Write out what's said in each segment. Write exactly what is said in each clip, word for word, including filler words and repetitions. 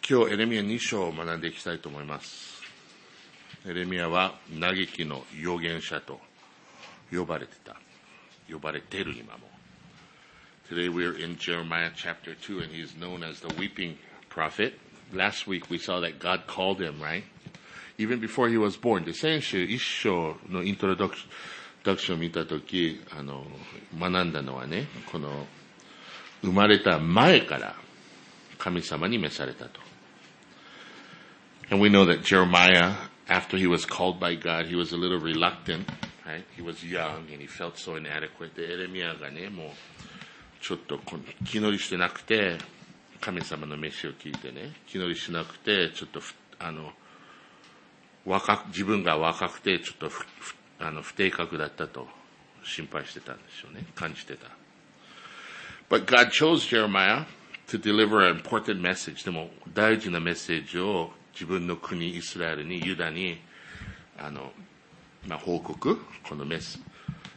今日エレミヤに章を学んでいきたいと思います。エレミヤは嘆きの預言者と呼ばれてた。呼ばれている今も。Today we are in Jeremiah chapter two and he is known as the weeping prophet. Last week we saw that God called him, right? Even before he was born. で、先週一章のイントロダクションを見たとき、あの、学んだのはね、この生まれた前から神様に召されたと。And we know that Jeremiah, after he was called by God, he was a little reluctant, right? He was young and he felt so inadequate. で、エレミヤがね、もうちょっと気乗りしてなくて、神様の召しを聞いてね、気乗りしなくて、ちょっとあの若自分が若くてちょっとふあの不定格だったと心配してたんでしょうね、感じてた。But God chose Jeremiah to deliver an important message. でも大事なメッセージを自分の国イスラエルにユダにあの、まあ、報告このメス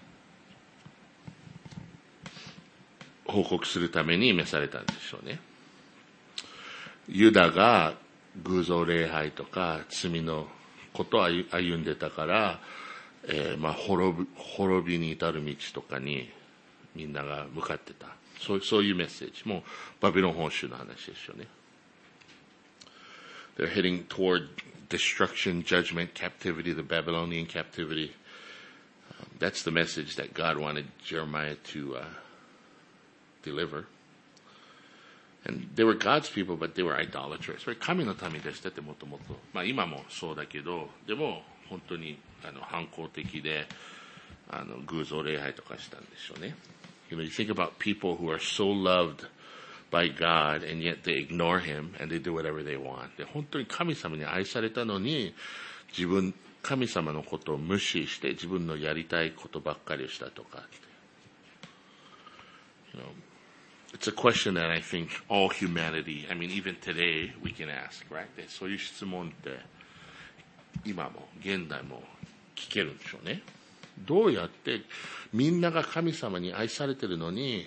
報告するために召されたんでしょうね。ユダが偶像礼拝とか罪のことを歩んでたから、えー、まあ滅び、滅びに至る道とかにみんなが向かってた。そう、そういうメッセージ。もうバビロン本州の話ですよね。They're heading toward destruction, judgment, captivity, the Babylonian captivity. Um, that's the message that God wanted Jeremiah to uh, deliver. And they were God's people, but they were idolaters. 神の民でしたってもともと。まあ今もそうだけど、でも本当にあの反抗的で、あの偶像礼拝とかしたんでしょうね。You know, you think about people who are so loved by God and yet they ignore him and they do whatever they want. で、本当に神様に愛されたのに、自分、神様のことを無視して自分のやりたいことばっかりをしたとか。You know, it's a question that I think all humanity, I mean even today we can ask, right? で、そういう質問って今も現代も聞けるんでしょうね。どうやってみんなが神様に愛されてるのに、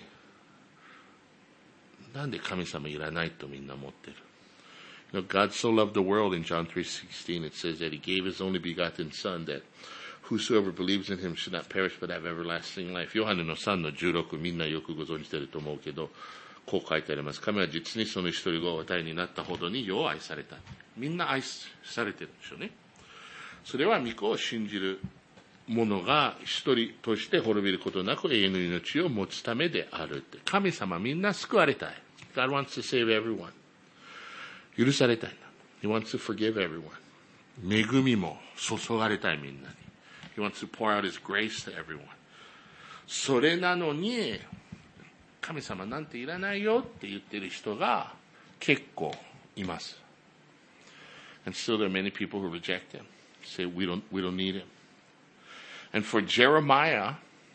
なんで神様いらないとみんな思ってる。You know, God so loved the world in John three sixteen. It says that he gave his only begotten son that whosoever believes in him should not perish but have everlasting life. ヨハネのさんのじゅうろく、みんなよくご存じていると思うけど、こう書いてあります。神は実にその一人子をお与えになったほどに世を愛された。みんな愛されてるんでしょうね。それは御子を信じる者が一人として滅びることなく永遠の命を持つためであるって。神様みんな救われたい。God wants to save everyone. 許されたいな。He wants to forgive everyone. 恵みも注がれたいみんなに。He wants to pour out his grace to everyone. それなのに、神様なんていらないよって言ってる人が結構います。And still there are many people who reject him. Say we don't, we don't need him. And for Jeremiah,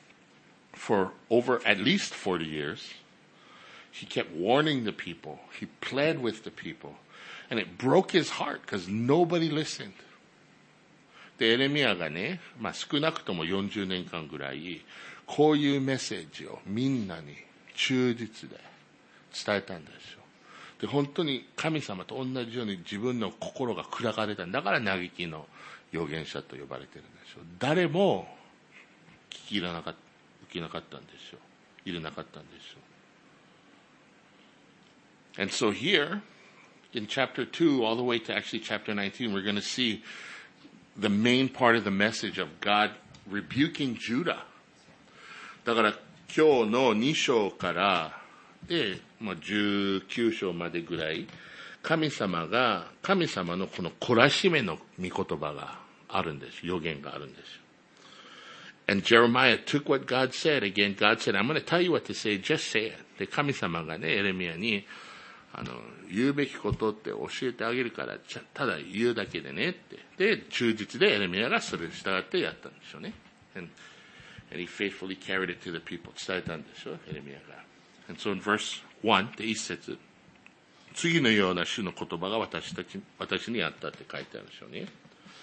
for over at least forty years, he kept warning the people. He pled with the people. And it broke his heart because nobody listened. で、エレミヤがね、まあ少なくともよんじゅうねんかんぐらい、こういうメッセージをみんなに忠実で伝えたんですよ。で、本当に神様と同じように自分の心が砕かれたんだから嘆きの預言者と呼ばれてるんですよ。誰も聞き入らなかった、受けなかったんですよ。入れなかったんですよ。And so here, in chapter two, all the way to actually chapter nineteen, we're going to see the main part of the message of God rebuking Judah. だから今日のに章からで、まあ、じゅうきゅう章までぐらい、神様が、神様のこの懲らしめの御言葉があるんです。予言があるんです。And Jeremiah took what God said. Again, God said, I'm going to tell you what to say, just say it. で、神様がね、エレミヤに、あの、言うべきことって教えてあげるから、ただ言うだけでねって。で、忠実でエレミヤがそれに従ってやったんでしょうね。And, and he faithfully carried it to the people. 伝えたんでしょう、エレミヤが。And so in verse one, で一節、次のような主の言葉が私たち、私にあったって書いてあるんでしょうね。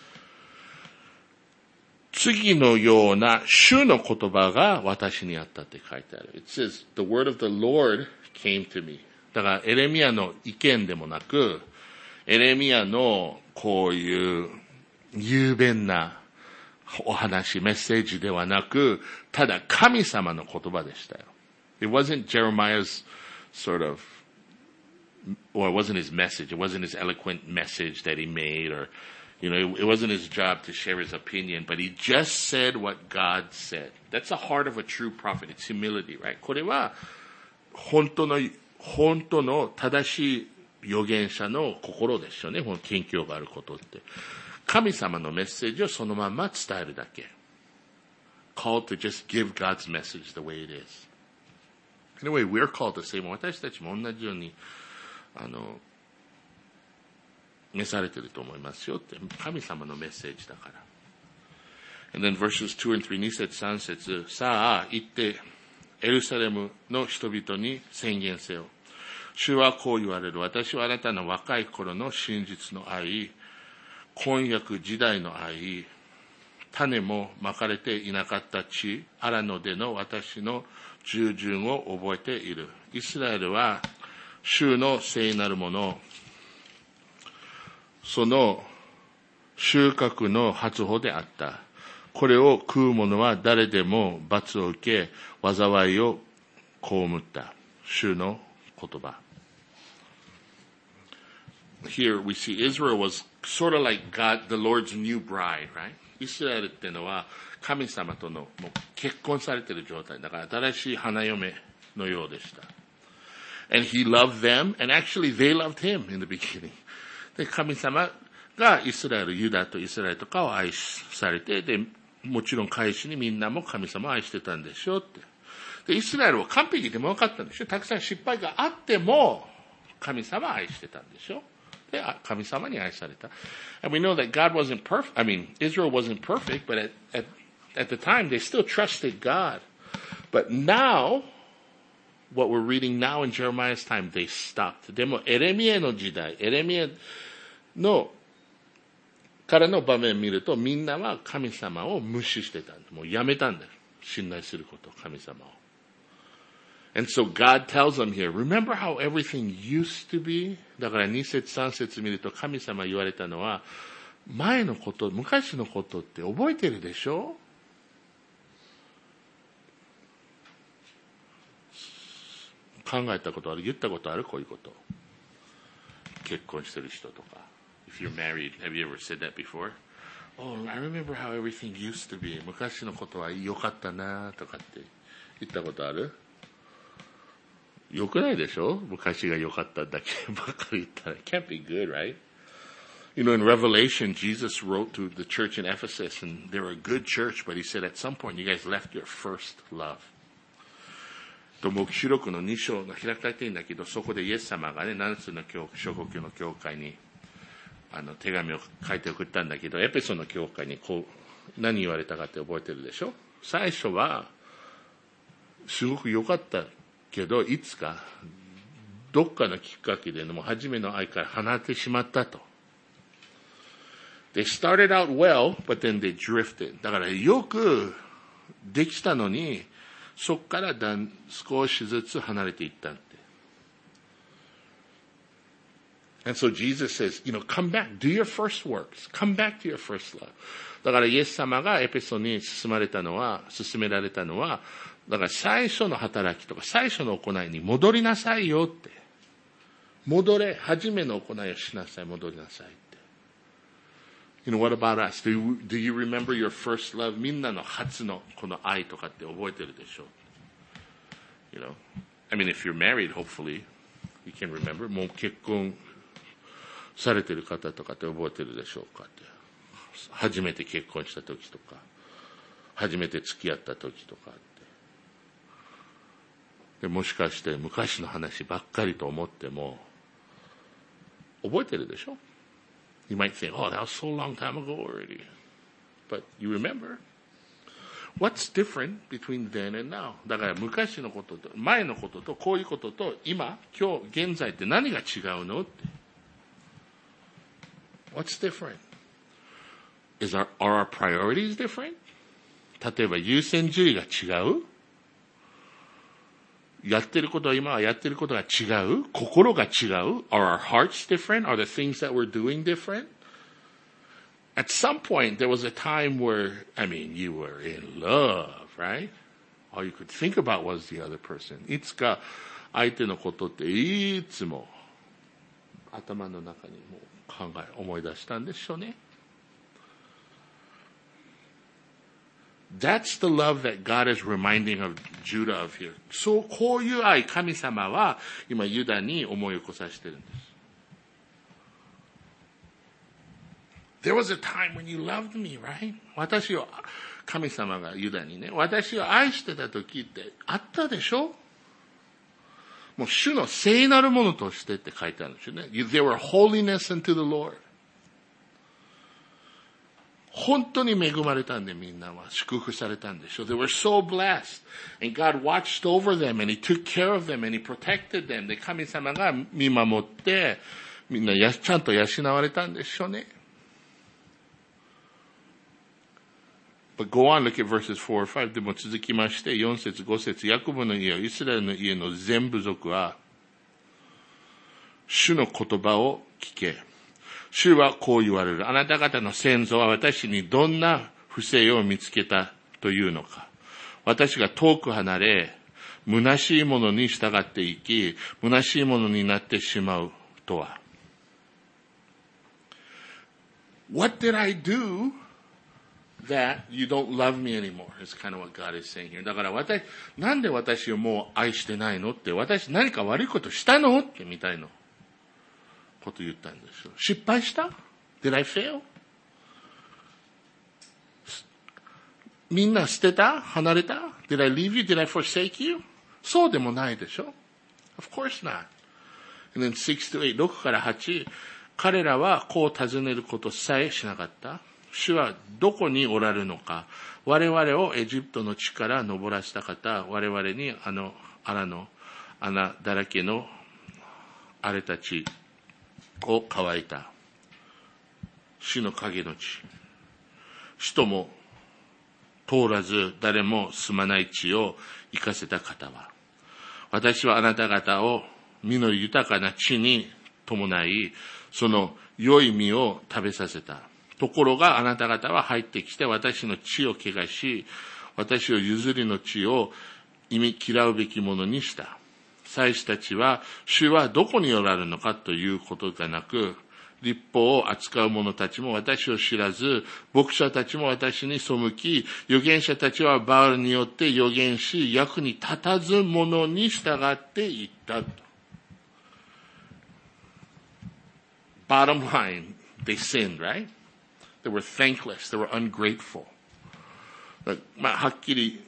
次のような主の言葉が私にあったって書いてある。It says, the word of the Lord came to me. だからエレミヤの意見でもなく、 エレミアのこういう雄弁なお話、メッセージではなく、ただ神様の言葉でしたよ。It wasn't Jeremiah's sort of, or it wasn't his message. It wasn't his eloquent message that he made, or, you know, it, it wasn't his job to share his opinion, but he just said what God said. That's the heart of a true prophet. It's humility, right? これは、本当の、本当の正しい預言者の心ですよね。この謙虚があることって。神様のメッセージをそのまま伝えるだけ。Called to just give God's message the way it is. Anyway, we're called to say, 私たちも同じように、あの、召されていると思いますよって。神様のメッセージだから。And then verses two and three、に節さん節、さあ、行って、エルサレムの人々に宣言せよ。主はこう言われる。私はあなたの若い頃の真実の愛、婚約時代の愛、種もまかれていなかった地、アラノでの私の従順を覚えている。イスラエルは、主の聖なるもの、その収穫の初歩であった。これを食う者は誰でも罰を受け、災いを被った。主の言葉。Here we see Israel was sort of like God, the Lord's new bride, right? イスラエルっていうのは神様とのもう結婚されている状態だから新しい花嫁のようでした。And he loved them, and actually they loved him in the beginning. で、神様がイスラエル、ユダとイスラエルとかを愛されて、で、もちろん返しにみんなも神様を愛してたんでしょうって。で、イスラエルは完璧でもよかったんでしょ。たくさん失敗があっても神様を愛してたんでしょ。で、神様に愛された。And we know that God wasn't perfect. I mean, Israel wasn't perfect, but at, at, at the time they still trusted God. But now, what we're reading now in Jeremiah's time, they stopped. でも、エレミアの時代、エレミアのからの場面を見ると、みんなは神様を無視してたんだ。もうやめたんだよ。信頼すること、神様を。And so God tells them here, remember how everything used to be? だからに節さん節見ると神様言われたのは、前のこと、昔のことって覚えてるでしょ？考えたことある？言ったことある？こういうこと。結婚してる人とか。If you're married, have you ever said that before? Oh, I remember how everything used to be. 昔のことは良かったなとかって言ったことある？良くないでしょ？昔が良かっただけばっかり言ったら。It can't be good, right? You know, in Revelation, Jesus wrote to the church in Ephesus, and they were a good church, but he said at some point, you guys left your first love. と、黙示録のに章が開かれているんだけど、そこでイエス様がね、ななつの諸国の教会に、あの、手紙を書いて送ったんだけど、エペソの教会にこう、何言われたかって覚えてるでしょ？最初は、すごく良かったけど、いつか、どっかのきっかけでもう初めの愛から離れてしまったと。They started out well, but then they drifted. だからよくできたのに、そこからだん少しずつ離れていったって。And so Jesus says, you know, come back, do your first works. Come back to your first love. だからイエス様がエペソに進まれたのは、進められたのは、だから最初の働きとか最初の行いに戻りなさいよって。戻れ、初めの行いをしなさい、戻りなさいって。You know, what about us? Do you, do you remember your first love? みんなの初のこの愛とかって覚えてるでしょう？ You know, I mean, if you're married, hopefully, you can remember. もう結婚されてる方とかって覚えてるでしょうかって。初めて結婚した時とか、初めて付き合った時とかって。でもしかして昔の話ばっかりと思っても、覚えてるでしょ？ You might think, oh, that was so long time ago already. But you remember? What's different between then and now? だから昔のことと、前のことと、こういうことと、今、今日、現在って何が違うのって。What's different? Is our, are our priorities different? 例えば優先順位が違う？ やってることは今はやってることが違う？心が違う？ Are our hearts different? Are the things that we're doing different? At some point, there was a time where, I mean, you were in love, right? All you could think about was the other person. いつか相手のことっていつも頭の中にもう考え、思い出したんでしょうね。That's the love that God is reminding of Judah of here. そう、こういう愛、神様は今ユダに思い起こさせてるんです。There was a time when you loved me, right? 私を、神様がユダにね、私を愛してた時ってあったでしょ？もう主の聖なるものとしてって書いてあるんですよね。There were holiness unto the Lord. 本当に恵まれたんでみんなは祝福されたんでしょ。They were so blessed. And God watched over them and He took care of them and He protected them. で、神様が見守ってみんなやちゃんと養われたんでしょうね。But go on, look at verses four or five. でも続きまして、よん節、ご節、ヤコブの家、イスラエルの家の全部族は、主の言葉を聞け。主はこう言われる。あなた方の先祖は私にどんな不正を見つけたというのか。私が遠く離れ、虚しいものに従っていき、虚しいものになってしまうとは。What did I do?That you don't love me anymore is kind of what God is saying here. だから私、なんで私をもう愛してないのって、私何か悪いことしたのってみたいなこと言ったんですよ。失敗した？ Did I fail? みんな捨てた？離れた？ Did I leave you? Did I forsake you? そうでもないでしょ。Of course not. And then six to eight, ろくからはち、彼らはこう尋ねることさえしなかった。主はどこにおられるのか。我々をエジプトの地から登らせた方、我々にあの穴の穴だらけの荒れた地を乾いた主の影の地、人も通らず誰も住まない地を行かせた方は、私はあなた方を実り豊かな地に伴い、その良い実を食べさせた。ところがあなた方は入ってきて私の地を汚し、私を譲りの地を忌み嫌うべきものにした。祭司たちは主はどこにおられるのかということがなく、律法を扱う者たちも私を知らず、牧者たちも私に背き、預言者たちはバールによって預言し、役に立たず者に従っていった。Bottom line, they sinned, right?They were thankless. They were ungrateful. まあ、はっきり、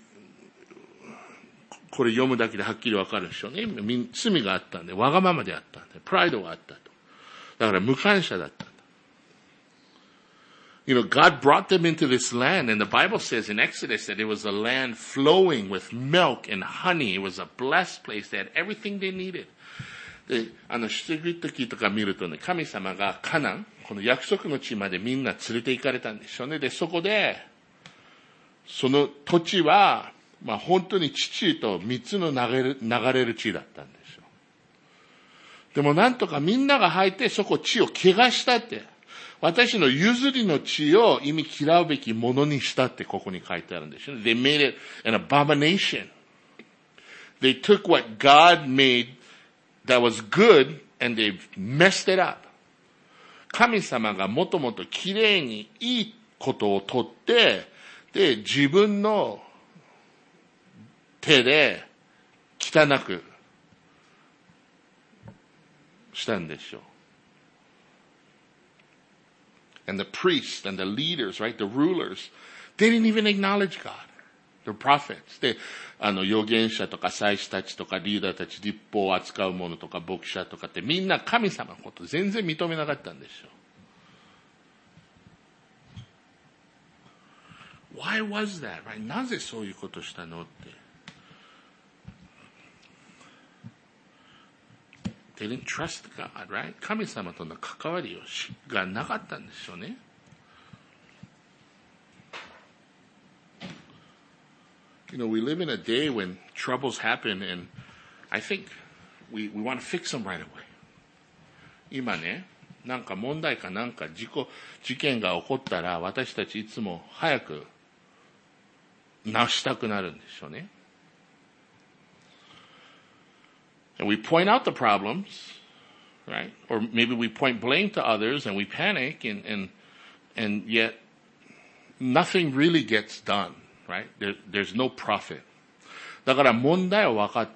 これ読むだけではっきりわかるでしょうね。罪があったんで、わがままであったんで、プライドがあったと。だから無感謝だったんだ。You know, God brought them into this land, and the Bible says in Exodus that it was a land flowing with milk and honey. It was a blessed place. They had everything they needed. で、あの、出エジプト記とか見るとね、神様がカナン、この約束の地までみんな連れて行かれたんでしょうね。で、そこで、その土地は、まあ本当に乳と蜜の流れる、流れる地だったんですよ。でもなんとかみんなが入ってそこ地を汚したって、私の譲りの地を意味嫌うべきものにしたってここに書いてあるんですよね。They made it an abomination. They took what God made that was good and they messed it up. 神様がもともときれいにいいことをとって、で、自分の手で汚くしたんでしょう。And the priests and the leaders, right, the rulers, they didn't even acknowledge God. The prophets. で、あの、預言者とか祭司たちとかリーダーたち、律法を扱う者とか牧者とかってみんな神様のこと全然認めなかったんでしょう。Why was that, right? なぜそういうことしたのって。They didn't trust God, right? 神様との関わりをがなかったんでしょうね。You know, we live in a day when troubles happen and I think we, we want to fix them right away. 今ね、なんか問題かなんか事故、事件が起こったら、私たちいつも早く直したくなるんでしょうね。And we point out the problems, right? Or maybe we point blame to others and we panic and, and, and yet nothing really gets done, right? There, there's no profit. だから問題を分かって、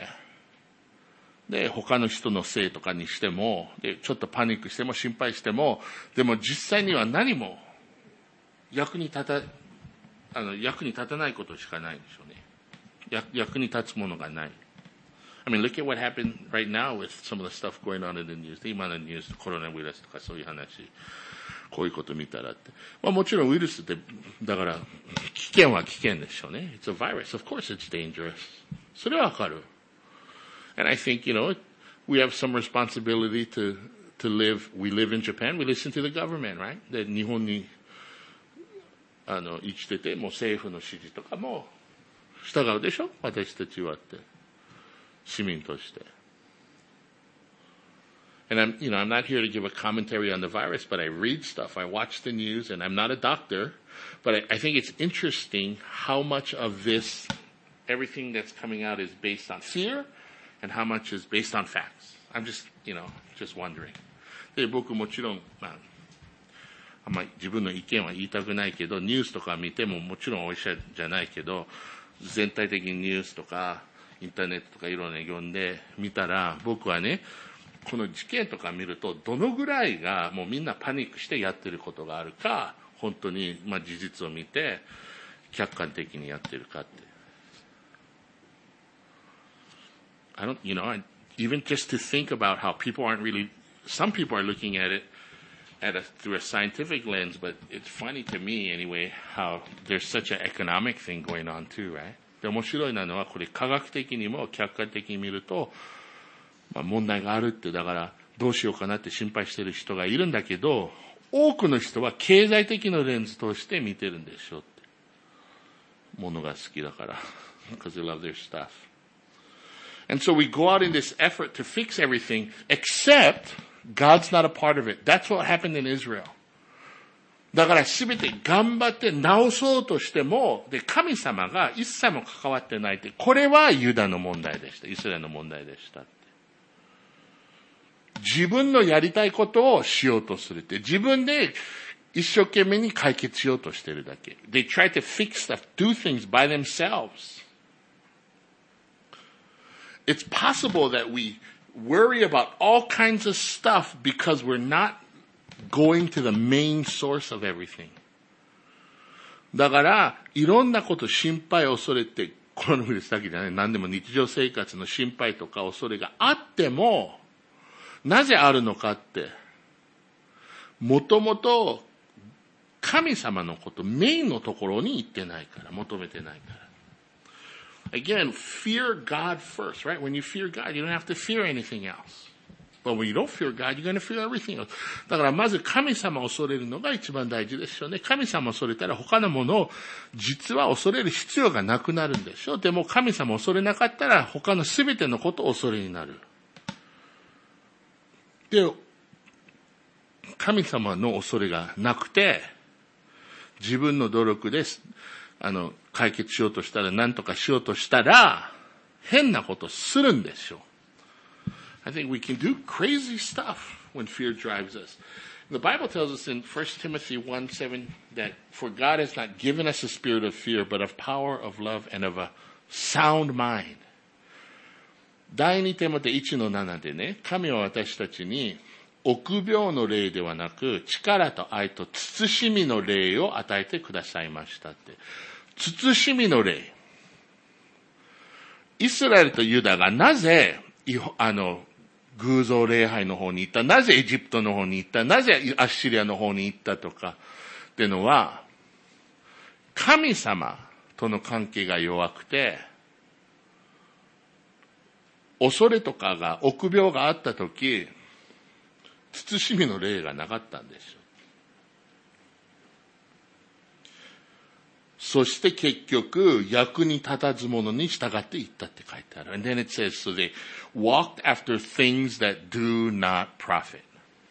で、他の人のせいとかにしても、で、ちょっとパニックしても心配しても、でも実際には何も役に立た、あの、役に立たないことしかないんでしょうね。役、役に立つものがない。I mean, look at what happened right now with some of the stuff going on in the news. 今のニュース、コロナウイルスとかそういう話、こういうこと見たらって。まあもちろんウイルスって、だから、危険は危険でしょうね。It's a virus. Of course it's dangerous. それはわかる。And I think, you know, we have some responsibility to, to live, we live in Japan, we listen to the government, right? で、日本に、あの、生きてて、もう政府の指示とかも従うでしょ？私たちはって。市民として。And I'm, you know, I'm not here to give a commentary on the virus, but I read stuff, I watch the news, and I'm not a doctor, but I, I think it's interesting how much of this, everything that's coming out is based on fear, and how much is based on facts. I'm just, you know, just wondering. で、僕もちろん、まあ、あんまり自分の意見は言いたくないけど、ニュースとか見てももちろんお医者じゃないけど、全体的にニュースとか、インターネットとかいろんな読んで見たら、僕はね、この事件とか見ると、どのぐらいがもうみんなパニックしてやってることがあるか、本当に、まあ、事実を見て、客観的にやってるかって。I don't, you know, even just to think about how people aren't really, some people are looking at it at a, through a scientific lens, but it's funny to me anyway, how there's such an economic thing going on too, right? で、面白いなのは、これ科学的にも客観的に見ると、まあ問題があるって、だからどうしようかなって心配してる人がいるんだけど、多くの人は経済的なレンズとして見てるんでしょって。ものが好きだから。because they love their stuff. And so we go out in this effort to fix everything, except God's not a part of it. That's what happened in Israel. だからすべて頑張って直そうとしても、で、神様が一切も関わってないって、これはユダの問題でした。イスラエルの問題でした。自分のやりたいことをしようとするって、自分で一生懸命に解決しようとしてるだけ。They try to fix stuff, do things by themselves. It's possible that we worry about all kinds of stuff because we're not going to the main source of everything. だから、いろんなこと心配恐れて、コロナウイルスだけじゃない、何でも日常生活の心配とか恐れがあっても、なぜあるのかって、もともと神様のこと、メインのところに行ってないから、求めてないから。Again, fear God first, right? When you fear God, you don't have to fear anything else. But when you don't fear God, you're going to fear everything else. だからまず神様を恐れるのが一番大事ですよね。神様を恐れたら他のものを実は恐れる必要がなくなるんでしょ。でも神様を恐れなかったら他のすべてのことを恐れになる。で、神様の恐れがなくて、自分の努力で、あの、解決しようとしたら、何とかしようとしたら、変なことするんでしょう。I think we can do crazy stuff when fear drives us. The Bible tells us in First Timothy one seven that for God has not given us a spirit of fear, but of power, of love, and of a sound mind. 第二テモテいちのななでね、神は私たちに臆病の霊ではなく力と愛と慎みの霊を与えてくださいましたって。慎みの霊。イスラエルとユダがなぜあの偶像礼拝の方に行った、なぜエジプトの方に行った、なぜアッシリアの方に行ったとかっていうのは、神様との関係が弱くて、恐れとかが、臆病があったとき、慎みの霊がなかったんですよ。 そして結局、役に立たず者に従っていったって書いてある。And then it says, so they walked after things that do not profit.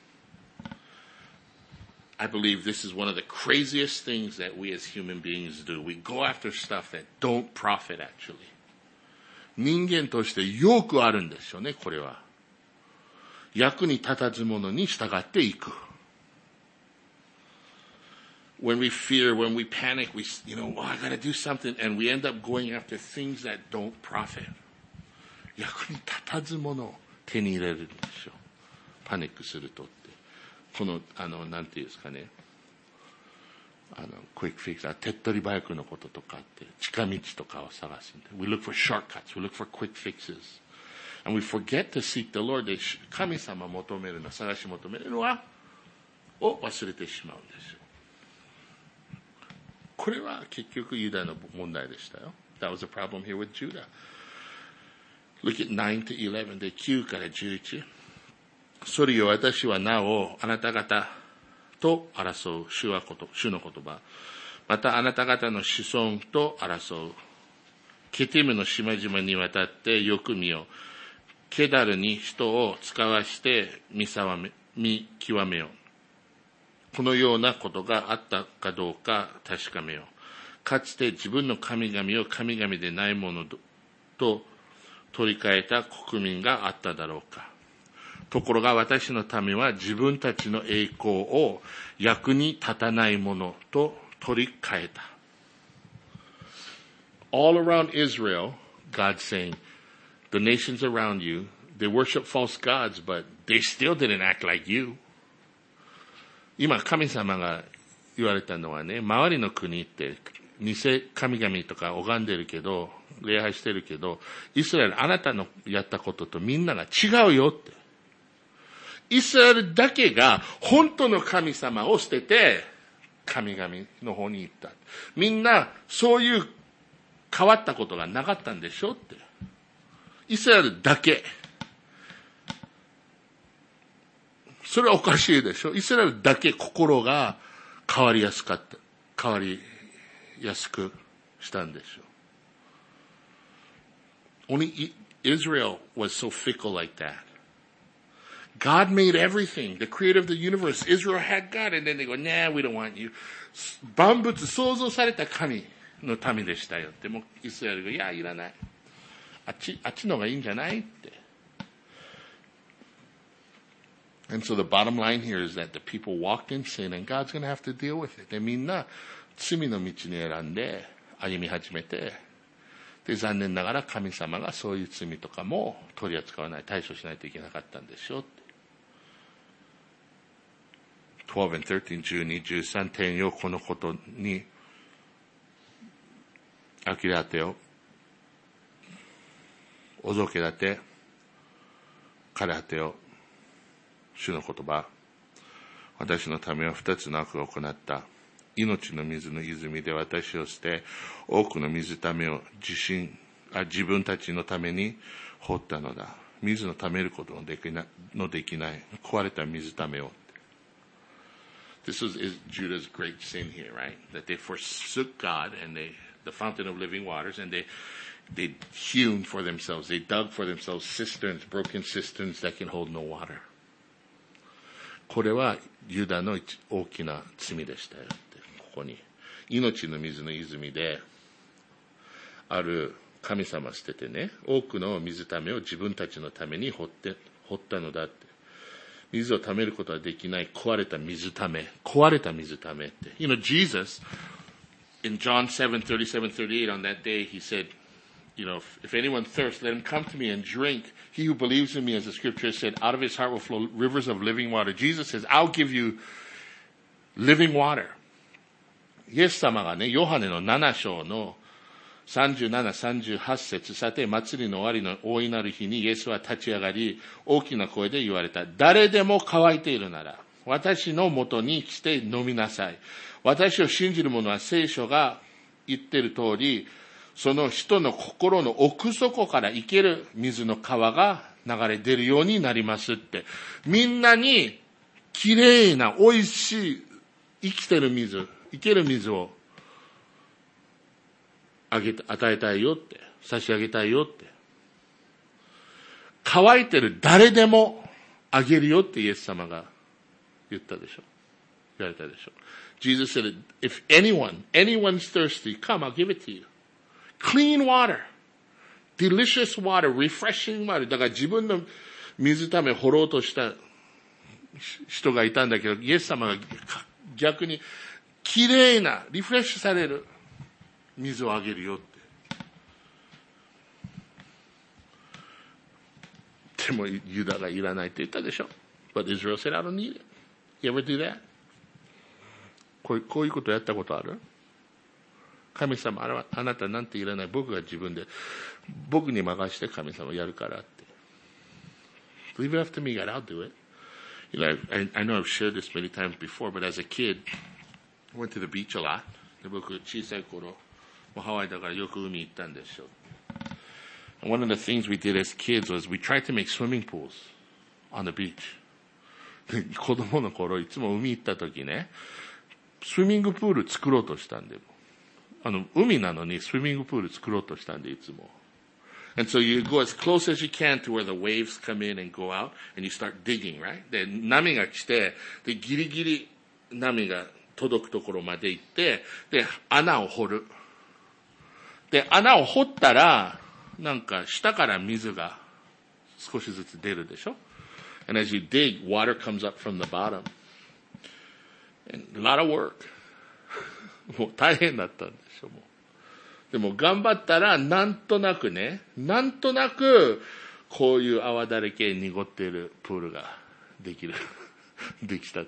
I believe this is one of the craziest things that we as human beings do. We go after stuff that don't profit actually. 人間としてよくあるんですよね、これは。役に立たず者に従っていく。When we fear, when we panic, we, you know, oh, I gotta do something, and we end up going after things that don't profit. 役に立たずものを手に入れるんでしょう。パニックするとって。この、あの、なんていうんですかね。あの、クイックフィックス、手っ取り早くのこととかって、近道とかを探すんで。We look for shortcuts, we look for quick fixes. And we forget to seek the Lord. 神様を求めるの、探し求めるのは、を忘れてしまうんですよ。これは結局ユダの問題でしたよ。That was a problem here with Judah. Look at nine to eleven. で、きゅうからじゅういち。それよ、私はなお、あなた方と争う。主はこと、主の言葉。またあなた方の子孫と争う。ケティムの島々に渡ってよく見よ。ケダルに人を使わして見さめ、見極めよ。このようなことがあったかどうか確かめよう。かつて自分の神々を神々でないものと取り替えた国民があっただろうか。ところが私の民は自分たちの栄光を役に立たないものと取り替えた。All around Israel, God's saying, the nations around you, they worship false gods, but they still didn't act like you.今、神様が言われたのはね、周りの国って偽神々とか拝んでるけど、礼拝してるけど、イスラエルあなたのやったこととみんなが違うよって。イスラエルだけが本当の神様を捨てて、神々の方に行った。みんなそういう変わったことがなかったんでしょって。イスラエルだけ。それはおかしいでしょ。イスラエルだけ心が変わりやすかった。変わりやすくしたんでしょう。Only Israel was so fickle like that. God made everything. The creator of the universe. Israel had God. And then they go, nah, we don't want you. 万物創造された神の民でしたよ。でもイスラエルが、いや、いらない。あっち、あっちの方がいいんじゃないって。And so the bottom line here is that the people walked in sin and God's going to have to deal with it. で、みんな罪の道に選んで歩み始めて、で、残念ながら神様がそういう罪とかも取り扱わない、対処しないといけなかったんでしょって。twelve and thirteen, じゅうに、じゅうさん点よ、このことに呆れ果てよ。おぞけだて、枯れ果てよ。主の言葉。私のためは二つの悪を行った。命の水の泉で私を捨て、多くの水ためを自身、あ、自分たちのために掘ったのだ。水のためることのできない、のできない。壊れた水ためを。This is, is Judah's great sin here, right? That they forsook God and they, the fountain of living waters, and they, they hewn for themselves. They dug for themselves cisterns, broken cisterns that can hold no water. これはユダの大きな罪でしたよって。ここに。命の水の泉で、ある神様捨ててね、多くの水ためを自分たちのために掘って、掘ったのだって。水をためることはできない壊れた水ため、壊れた水ためって。You know, Jesus, in John seven, thirty-seven, thirty-eight, on that day, he said, you know, if, if anyone thirsts, let him come to me and drink. He who believes in me, as the scripture said, out of his heart will flow rivers of living water. Jesus says, I'll give you living water. イエス様がね、ヨハネのなな章のさんじゅうなな、さんじゅうはち節、さて、祭りの終わりの大いなる日に、イエスは立ち上がり、大きな声で言われた。誰でも乾いているなら、私のもとに来て飲みなさい。私を信じる者は聖書が言っている通り、その人の心の奥底から生ける水の川が流れ出るようになりますって。みんなに、きれいな、美味しい、生きてる水、生ける水をあげ、与えたいよって、差し上げたいよって。乾いてる誰でもあげるよってイエス様が言ったでしょ。言われたでしょ。Jesus said, if anyone, anyone's thirsty, come, I'll give it to you. Clean water, delicious water, refreshing water. だから自分の水ため掘ろうとした人がいたんだけど、イエス様が逆にきれいな、リフレッシュされる水をあげるよって。でもユダがいらないって言ったでしょ。But Israel said, I don't need it. You ever do that? こうこういうことやったことある？神様、ああなたなんていらない。僕が自分で、僕に任せて神様やるからって。Leave it up to me, God, I'll do it. You know, I, I know I've shared this many times before, but as a kid, I went to the beach a lot. で僕、小さい頃、もうハワイだからよく海行ったんですよ。And one of the things we did as kids was we tried to make swimming pools on the beach. 子供の頃、いつも海行った時ね、スイミングプール作ろうとしたんで、あの、海なのにスイミングプール作ろうとしたんで、いつも。And so you go as close as you can to where the waves come in and go out, and you start digging, right? で、波が来て、で、ギリギリ波が届くところまで行って、で、穴を掘る。で、穴を掘ったら、なんか下から水が少しずつ出るでしょ？ And as you dig, water comes up from the bottom. And a lot of work. もう大変だったんでしょ、もう。でも頑張ったら、なんとなくね、なんとなく、こういう泡だらけ濁っているプールができる。できたって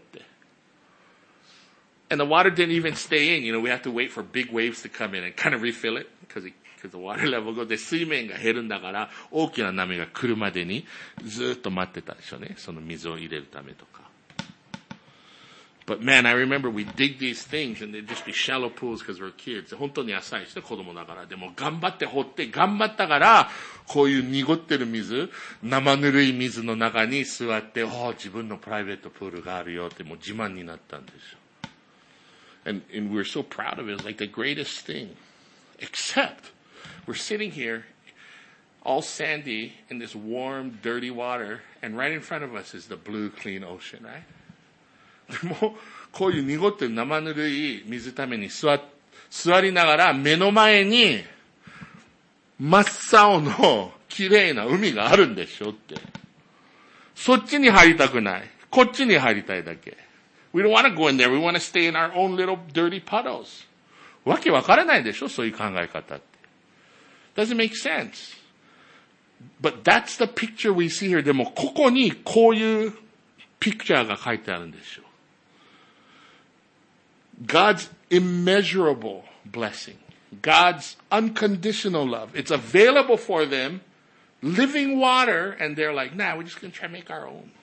。And the water didn't even stay in. You know, we have to wait for big waves to come in and kind of refill it because it, because the water level goes. で、水面が減るんだから、大きな波が来るまでにずっと待ってたでしょうね。その水を入れるためとか。But man, I remember we dig these things and they'd just be shallow pools because we're kids. 本当に浅いして子供だから。でも頑張って掘って頑張ったから、こういう濁ってる水、生ぬるい水の中に座って、oh, 自分のプライベートプールがあるよってもう自慢になったんですよ。And, and we're so proud of it. It's like the greatest thing. Except we're sitting here all sandy in this warm, dirty water, and right in front of us is the blue, clean ocean, right? でも、こういう濁ってる生ぬるい水ために座、座りながら目の前に真っ青の綺麗な海があるんでしょって。そっちに入りたくない。こっちに入りたいだけ。We don't want to go in there. We want to stay in our own little dirty puddles. わけわからないでしょそういう考え方って。Doesn't make sense. But that's the picture we see here. でもここにこういうピクチャーが書いてあるんですよ。God's immeasurable blessing. God's unconditional love. It's available for them. Living water. And they're like, nah, we're just going to try to make our own.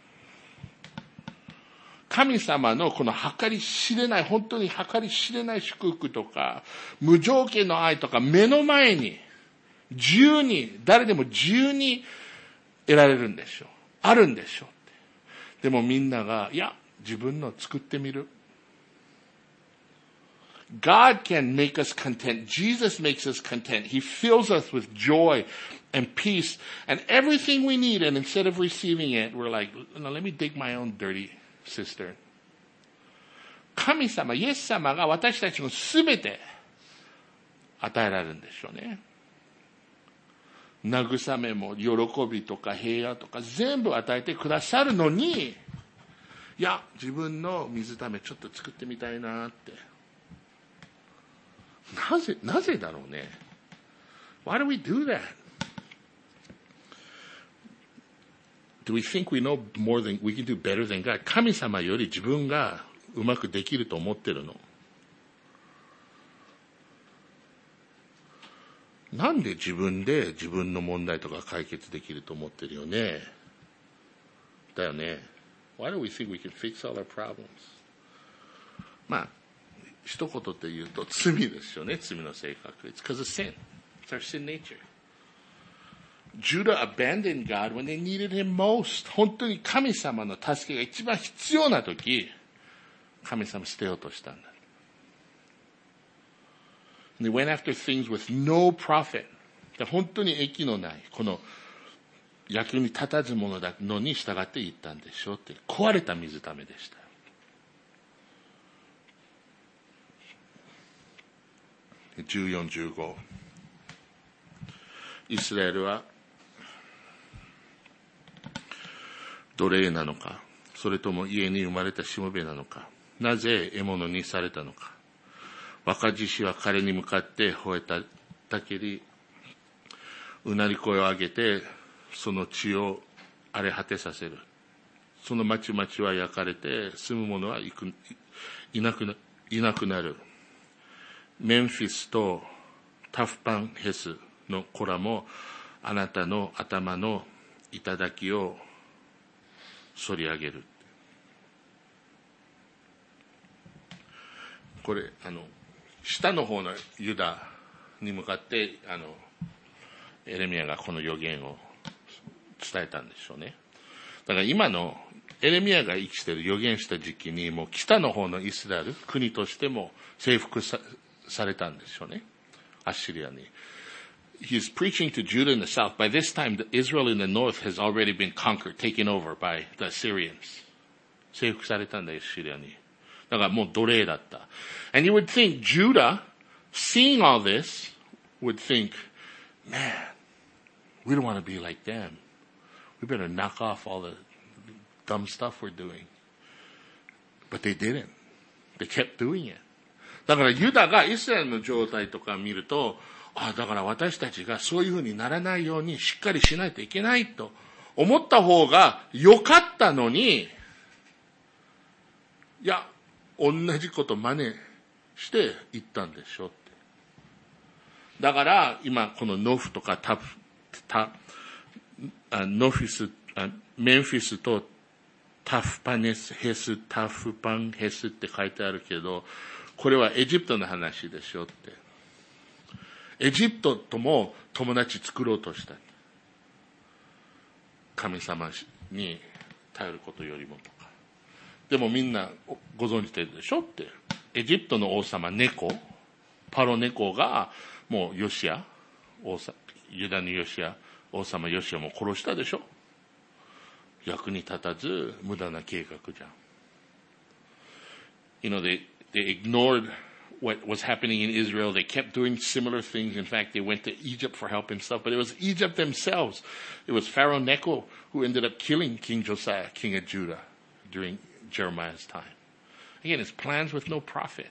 神様のこの計り知れない、本当に計り知れない祝福とか、無条件の愛とか目の前に、自由に、誰でも自由に得られるんでしょう。あるんでしょうって。でもみんなが、いや、自分の作ってみる。God can make us content. Jesus makes us content. He fills us with joy and peace and everything we need. And instead of receiving it, we're like, no, let me dig my own dirty cistern. 神様、イエス様が私たちのすべて与えられるんでしょうね。慰めも喜びとか平和とか全部与えてくださるのに、いや、自分の水ためちょっと作ってみたいなって。なぜ、なぜだろうね。Why do we do that? Do we think we know more than, we can do better than God? 神様より自分がうまくできると思ってるの。なんで自分で自分の問題とか解決できると思ってるよね。だよね。Why do we think we can fix all our problems? まあ、一言で言うと罪ですよね、罪の性格。It's because of sin. It's our sin nature. Judah abandoned God when they needed him most. 本当に神様の助けが一番必要な時、神様捨てようとしたんだ。 They went after things with no profit. 本当に益のない、この役に立たずものだのに従って言ったんでしょうって、壊れた水ためでした。じゅうよん、じゅうご。イスラエルは奴隷なのか、それとも家に生まれたしもべなのか、なぜ獲物にされたのか。若獅子は彼に向かって吠えたたけり、うなり声を上げてその血を荒れ果てさせる。その町々は焼かれて住む者はいくいなくな、いなくなる。メンフィスとタフパンヘスの子らもあなたの頭の頂を反り上げる。これあの下の方のユダに向かってあのエレミヤがこの予言を伝えたんでしょうね。だから今のエレミヤが生きている予言した時期にもう北の方のイスラエル国としても征服 さ, されたんでしょうね。アッシリアに。He's preaching to Judah in the south. By this time, the Israel in the north has already been conquered, taken over by the Assyrians. 征服されたんだ、アッシリアに。だからもう奴隷だった。And you would think Judah, seeing all this, would think, man, we don't want to be like them. We better knock off all the dumb stuff we're doing. But they didn't. They kept doing it. だからユダがイスラエルの状態とか見ると、あ、だから私たちがそういうふうにならないようにしっかりしないといけないと思った方が良かったのに、いや、同じこと真似して言ったんでしょって。だから今このノフとかタフ、タ、ノフィス、メンフィスとタフパネス、ヘス、タフパンヘスって書いてあるけど、これはエジプトの話でしょって。エジプトとも友達作ろうとした。神様に頼ることよりもとか。でもみんなご存じてるでしょって。エジプトの王様猫、パロ猫がもうヨシア、王様、ユダのヨシア、王様ヨシアも殺したでしょ。役に立たず無駄な計画じゃん。You know, they, they ignored what was happening in Israel. They kept doing similar things. In fact, they went to Egypt for help and stuff, but it was Egypt themselves. It was Pharaoh Necho who ended up killing King Josiah, king of Judah, during Jeremiah's time. Again, it's plans with no profit.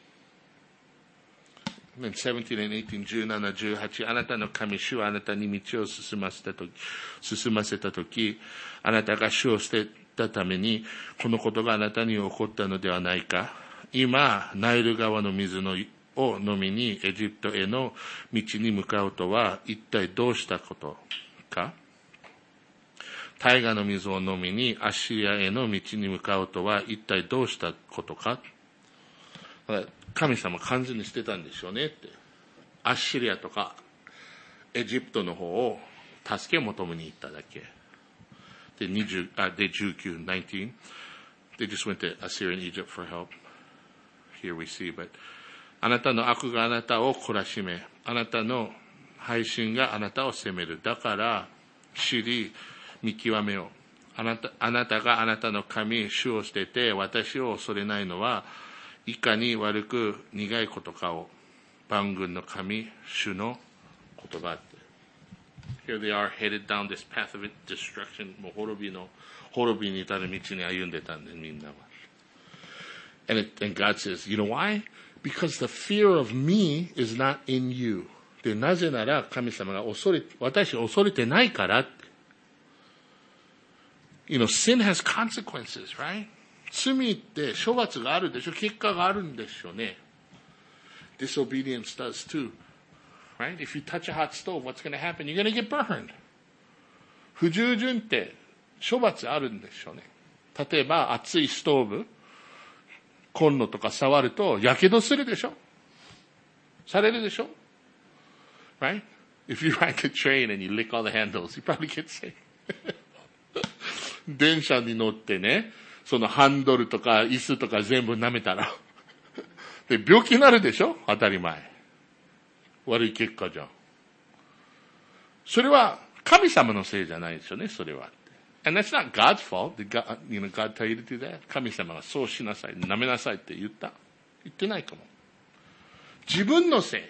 And then seventeen and eighteen, じゅうなな、じゅうはち、あなたの神主はあなたに道を進ませたとき、進ませたとき、あなたが主を捨てたために、このことがあなたに起こったのではないか。今、ナイル川の水のを飲みにエジプトへの道に向かうとは一体どうしたことか。大河の水を飲みにアッシリアへの道に向かうとは一体どうしたことか。神様完全に捨てたんでしょうねって。アッシリアとかエジプトの方を助け求めに行っただけ。で、20あでじゅうきゅう、じゅうきゅう They just went to Assyria and Egypt for help. Here we see, but あなたの悪があなたを懲らしめ、あなたの背信があなたを責める。だから知り見極めよう。あなた、あなたがあなたの神主を捨てて私を恐れないのはいかに悪く苦いことかを万軍の神主の言葉って。Here they are headed down this path of destruction. もう滅びの滅びに至る道に歩んでたんでみんなは。And, it, and God says, you know why? Because the fear of me is not in you. で、なぜなら神様が恐れ、私を恐れてないからって。You know, sin has consequences, right? 罪って処罰があるでしょ、結果があるんでしょうね。Disobedience does too. Right? If you touch a hot stove, what's going to happen? You're going to get burned. 不従順って処罰あるんでしょうね。例えば熱いストーブ、コンロとか触るとやけどするでしょ、されるでしょ、 Right? If you ride the train and you lick all the handles, you probably get sick. 電車に乗ってね、そのハンドルとか椅子とか全部舐めたらで病気になるでしょ、当たり前。 悪い結果じゃん。それは神様のせいじゃないですよね、それは。And that's not God's fault. Did God, you know, God tell you to do that? 神様がそうしなさい、舐めなさいって言った？言ってないかも。自分のせい。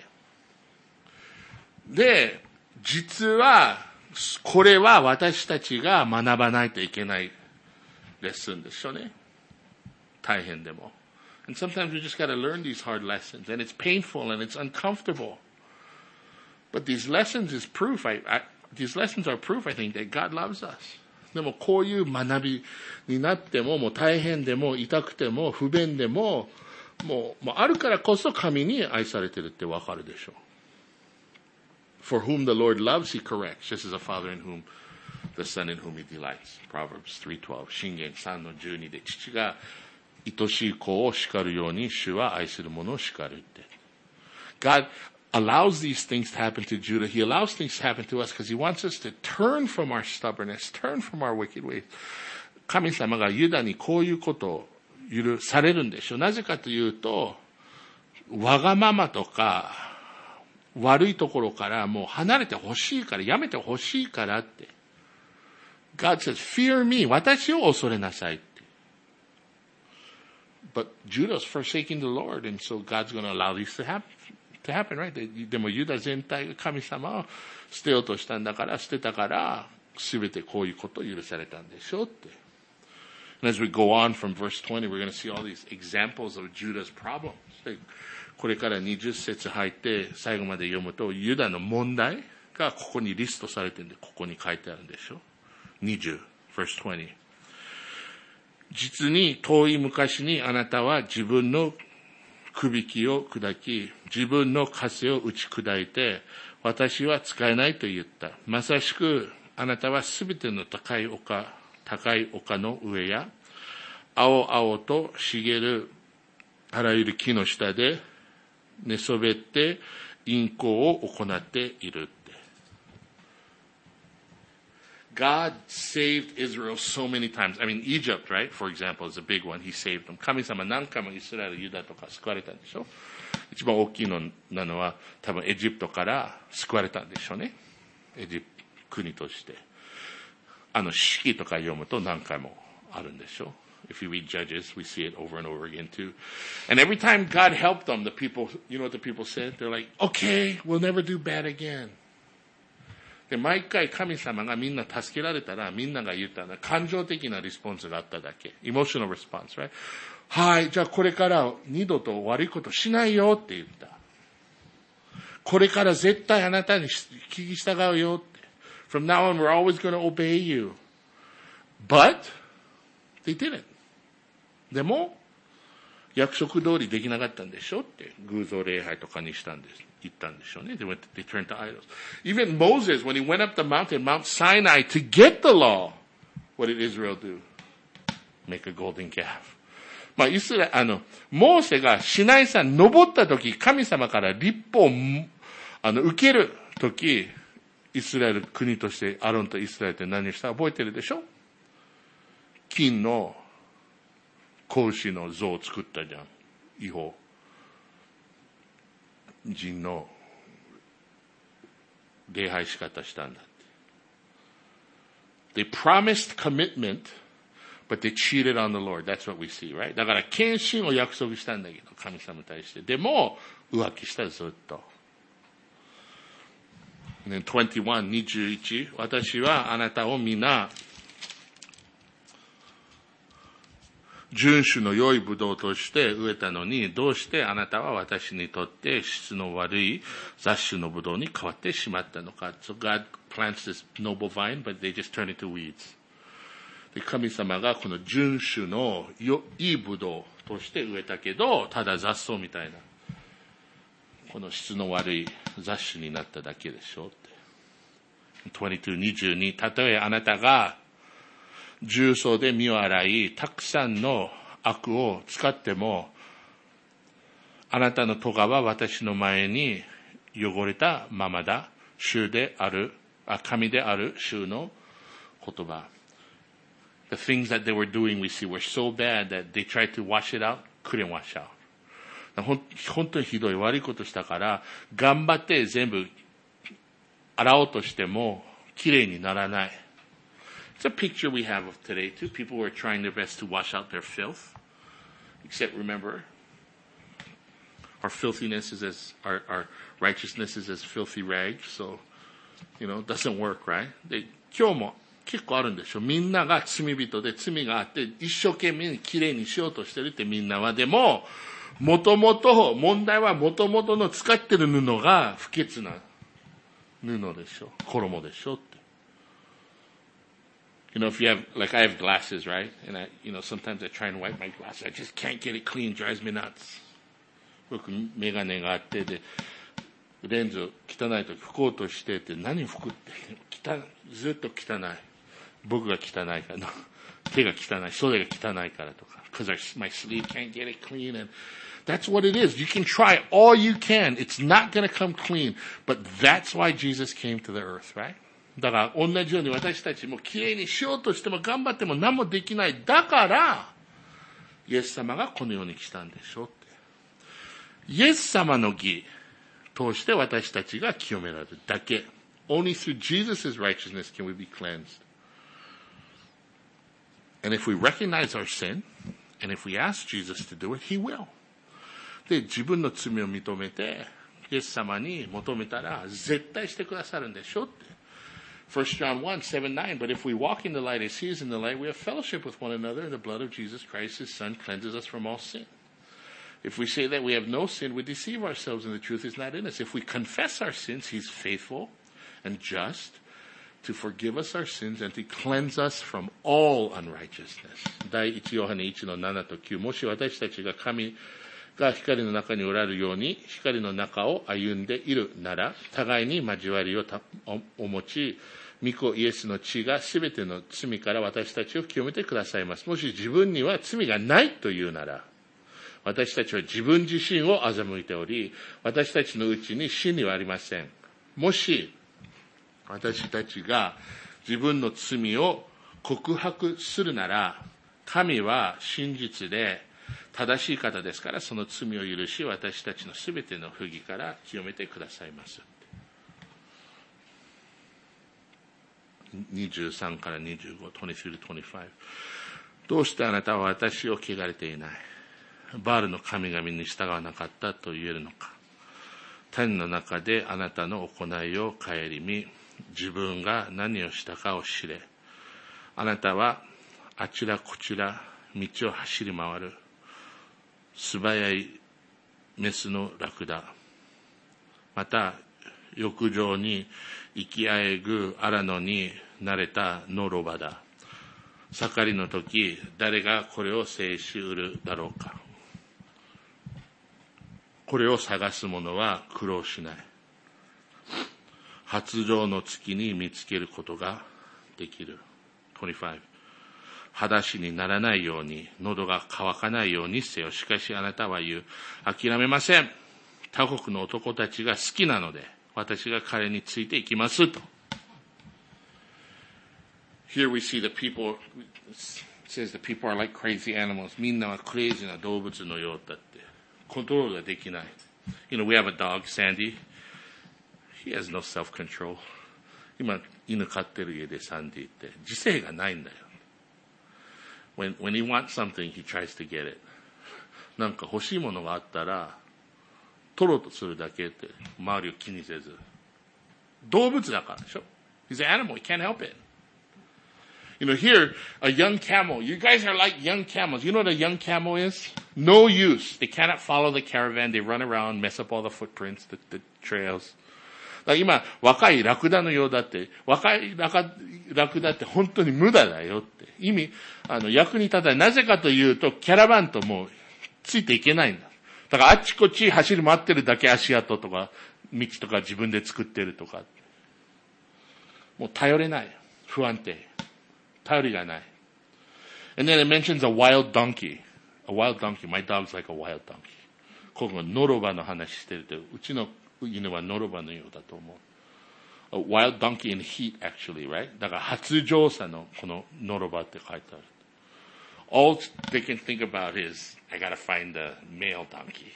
で、実は、これは私たちが学ばないといけないレッスンですよね。大変でも。And sometimes we just got to learn these hard lessons. And it's painful and it's uncomfortable. But these lessons is proof. I, I, these lessons are proof, I think, that God loves us. でもこういう学びになっても、もう大変でも、痛くても、不便でも、もう、もうあるからこそ神に愛されてるってわかるでしょう。For whom the Lord loves, He corrects, just as a father in whom, the son in whom He delights. Proverbs three twelve. 箴言さんのじゅうにで、父が愛しい子を叱るように、主は愛する者を叱るって。God allows these things to happen to Judah. He allows things to happen to us because He wants us to turn from our stubbornness, turn from our wicked ways. 神様がユダにこういうことを許されるんでしょう。なぜかというと、わがままとか悪いところからもう離れてほしいから、やめてほしいからって。God says, fear me. 私を恐れなさいって。But Judah's forsaking the Lord, and so God's going to allow these to happen. To happen, right? でもユダ全体が神様を捨てようとしたんだから、捨てたから、すべてこういうことを許されたんでしょうって。And as we go on from verse twenty, we're going to see all these examples of Judah's problems. これからにじゅっ節入って最後まで読むと、ユダの問題がここにリストされてるんで、ここに書いてあるんでしょう。にじゅう、verse twenty。実に遠い昔にあなたは自分のくびきを砕き、自分の枷を打ち砕いて、私は使えないと言った。まさしく、あなたはすべての高い丘、高い丘の上や、青々と茂るあらゆる木の下で寝そべって淫行を行っているって。God saved Israel so many times. I mean, Egypt, right, for example, is a big one. He saved them. 神様何回もイスラエル、ユダとか救われたんでしょ。一番大きいのなのは多分エジプトから救われたんでしょうね。エジプト国として。あの四季とか読むと何回もあるんでしょう。If you read Judges, we see it over and over again too. And every time God helped them, the people, you know what the people said? They're like, okay, we'll never do bad again. で、毎回神様がみんな助けられたら、みんなが言ったら、感情的なリスポンスがあっただけ。emotional response, right? はい、じゃあこれから二度と悪いことしないよって言った。これから絶対あなたに聞き従うよって。From now on, we're always going to obey you. But, they didn't. でも、約束通りできなかったんでしょって、偶像礼拝とかにしたんです。言ったんでしょうね。They went, they turned to idols. Even Moses, when he went up the mountain, Mount Sinai, to get the law, what did Israel do? Make a golden calf. まあ、イスラあの、モーセがシナイ山登った時、神様から立法をあの受ける時、イスラエル国としてアロンとイスラエルって何をした覚えてるでしょ？金の子牛の像を作ったじゃん。違法人の礼拝し方したんだって。They promised commitment, but they cheated on the Lord. That's what we see, right? だから献身を約束したんだけど、神様に対して。でも、浮気したずっと。ね、twenty-one、にじゅういち、私はあなたを皆、純種の良いブドウとして植えたのに、どうしてあなたは私にとって質の悪い雑種のブドウに変わってしまったのか。So God plants this noble vine, but they just turn it to weeds. で、神様がこの純種のいいブドウとして植えたけど、ただ雑草みたいな、この質の悪い雑種になっただけでしょって。twenty-two、にじゅうに、たとえあなたが重曹で身を洗い、たくさんの悪を使っても、あなたの咎は私の前に汚れたままだ。主である、あ、神である主の言葉。The things that they were doing, we see, were so bad that they tried to wash it out, couldn't wash out. ほん本当にひどい悪いことしたから、頑張って全部洗おうとしても、きれいにならない。It's a picture we have of today too. People who are trying their best to wash out their filth. Except remember, our filthiness is as, our, our righteousness is as filthy rags. So, you know, it doesn't work, right? で、今日も結構あるんでしょ。みんなが罪人で罪があって、一生懸命にきれいにしようとしてるってみんなは。でも、もともと、問題はもともとの使ってる布が不潔な布でしょ。衣でしょって。You know, if you have, like I have glasses, right? And I, you know, sometimes I try and wipe my glasses. I just can't get it clean. It drives me nuts. 僕、メガネがあって、で、レンズ汚いと拭こうとしてて、何拭くって、汚い、ずっと汚い。僕が汚いから、手が汚い、袖が汚いからとか。Because my sleeve can't get it clean. And that's what it is. You can try all you can. It's not going to come clean. But that's why Jesus came to the earth, right? だから同じように私たちもきれいにしようとしても頑張っても何もできない。だから、イエス様がこの世に来たんでしょって。イエス様の義通して私たちが清められるだけ。Only through Jesus' righteousness can we be cleansed. And if we recognize our sin, and if we ask Jesus to do it, He will. で、自分の罪を認めて、イエス様に求めたら絶対してくださるんでしょって。First John one, seven, nine. But if we walk in the light as He is in the light, we have fellowship with one another, and the blood of Jesus Christ, His Son, cleanses us from all sin. If we say that we have no sin, we deceive ourselves, and the truth is not in us. If we confess our sins, He's faithful and just to forgive us our sins and to cleanse us from all unrighteousness. 第一ヨハネいちのななときゅう。もし私たちが神が光の中におられるように光の中を歩んでいるなら、互いに交わりをお持ち、御子イエスの血がすべての罪から私たちを清めてくださいます。もし自分には罪がないというなら、私たちは自分自身を欺いており、私たちのうちに真理はありません。もし私たちが自分の罪を告白するなら、神は真実で正しい方ですから、その罪を許し、私たちのすべての不義から清めてくださいます。にじゅうさんからにじゅうご、にじゅうさんとにじゅうご。どうしてあなたは私を汚れていない？バールの神々に従わなかったと言えるのか。天の中であなたの行いを顧み、自分が何をしたかを知れ。あなたはあちらこちら道を走り回る素早いメスのラクダ。また浴場に生きあえぐ荒野に慣れたノロバだ。盛りの時、誰がこれを制しうるだろうか。これを探す者は苦労しない。発情の月に見つけることができる。にじゅうご。裸足にならないように、喉が渇かないようにせよ。しかしあなたは言う。諦めません。他国の男たちが好きなので、私が彼についていきますと。Here we see the people, it says the people are like crazy animals. みんなはクレイジーな動物のようだって。コントロールができない。You know, we have a dog, Sandy. He has no self-control. 今、犬飼ってる家でサンディって自制がないんだよ。When, when he wants something, he tries to get it. なんか欲しいものがあったら、取ろうとするだけって周りを気にせず。動物だからでしょ。He's an animal. He can't help it. You know, here, a young camel. You guys are like young camels. You know what a young camel is? No use. They cannot follow the caravan. They run around, mess up all the footprints, the, the trails. だから今、若いラクダのようだって、若いラクラクダって本当に無駄だよって。意味、あの、役に立たない。なぜかというと、キャラバンともうついていけないんだ。だからあっちこっち走り回ってるだけ足跡とか、道とか自分で作ってるとか。もう頼れない。不安定。頼りがない。And then it mentions a wild donkey. A wild donkey. My dog's like a wild donkey. ここがノロバの話してると、うちの犬はノロバのようだと思う。A wild donkey in heat, actually, right? だから発情さのこのノロバって書いてある。All they can think about is, I gotta find the male donkey.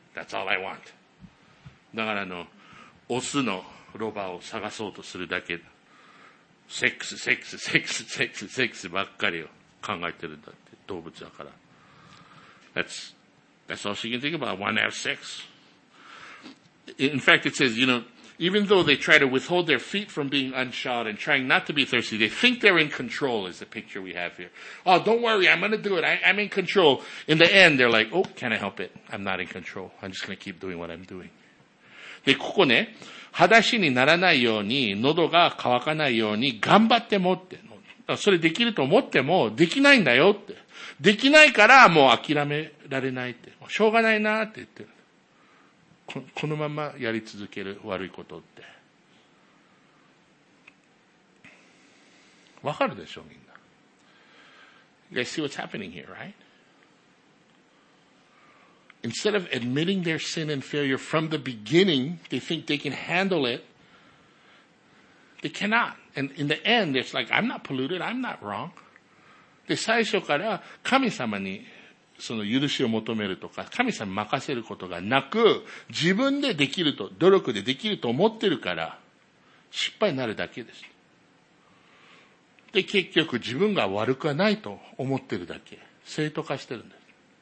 That's all I want. だからあの、オスのロバを探そうとするだけ。セックス、セックス、セックス、セックス、セックスばっかりを考えてるんだって、動物だから。That's, that's all she can think about. Want to have sex. In fact, it says, you know, even though they try to withhold their feet from being unshod and trying not to be thirsty, they think they're in control is the picture we have here. Oh, don't worry, I'm going to do it. I, I'm in control. In the end, they're like, oh, can't I help it? I'm not in control. I'm just going to keep doing what I'm doing. で、ここね、裸足にならないように、喉が渇かないように頑張ってもって。それできると思っても、できないんだよって。できないからもう諦められないって。しょうがないなって言ってる。こ, このままやり続ける悪いことって。わかるでしょ、みんな。You guys see what's happening here, right? Instead of admitting their sin and failure from the beginning, they think they can handle it. They cannot. And in the end, it's like, I'm not polluted, I'm not wrong. で、最初から神様にその許しを求めるとか、神様に任せることがなく、自分でできると、努力でできると思ってるから、失敗になるだけです。で、結局自分が悪くはないと思ってるだけ。正当化してるんです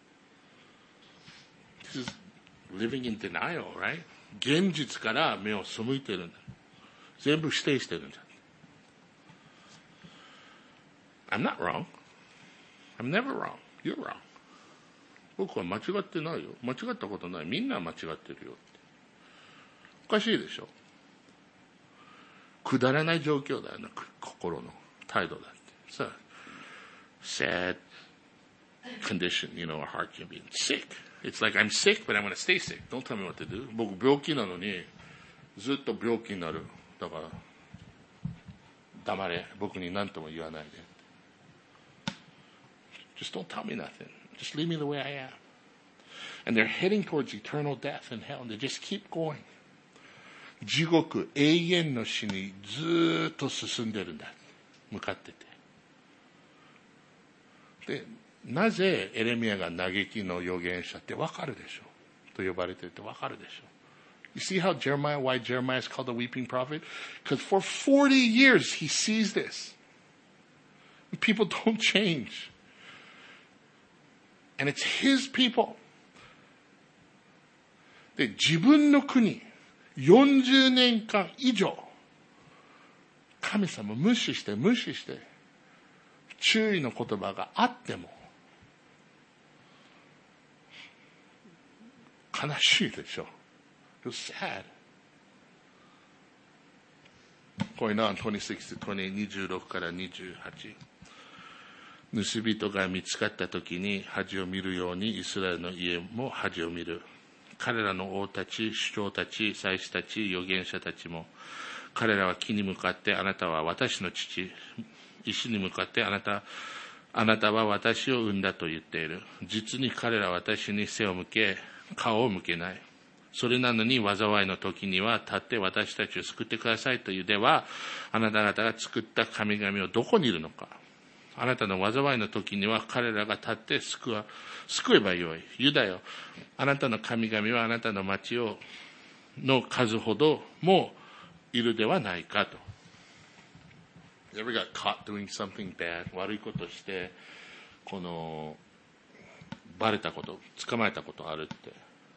。This is living in denial, right? 現実から目を背いてるんだ。全部否定してるんだ。I'm not wrong. I'm never wrong. You're wrong. 僕は間違ってないよ。間違ったことない。みんな間違ってるよって。おかしいでしょ。くだらない状況だよな、心の態度だって。さあ、sad condition, you know, our heart can be sick. It's like I'm sick, but I'm going to stay sick. Don't tell me what to do. 僕病気なのに、ずっと病気になる。だから、黙れ。僕に何とも言わないで。Just don't tell me nothing. Just leave me the way I am. And they're heading towards eternal death and hell. And they just keep going. 地獄、永遠の死にずっと進んでるんだ。向かってて。で、なぜエレミヤが嘆きの預言者ってわかるでしょうと呼ばれてるってわかるでしょう。You see how Jeremiah, why Jeremiah is called the weeping prophet? Because for forty years he sees this. People don't change. And it's his people. で、自分の国、よんじゅうねんかん以上、神様無視して無視して、注意の言葉があっても、悲しいでしょ。It was sad. Going on, twenty-six to twenty, にじゅうろくからにじゅうはち。盗人が見つかったときに恥を見るようにイスラエルの家も恥を見る。彼らの王たち、首長たち、祭司たち、預言者たちも、彼らは木に向かってあなたは私の父、石に向かってあなた、あなたは私を産んだと言っている。実に彼らは私に背を向け、顔を向けない。それなのに災いの時には立って私たちを救ってくださいというでは、あなた方が作った神々はどこにいるのか。あなたの災いの時には彼らが立って救わ、救えばよい。ユダよ、あなたの神々はあなたの町をの数ほどもいるではないかと。You ever got caught doing something bad? 悪いことして、この、バレたこと、捕まえたことあるって。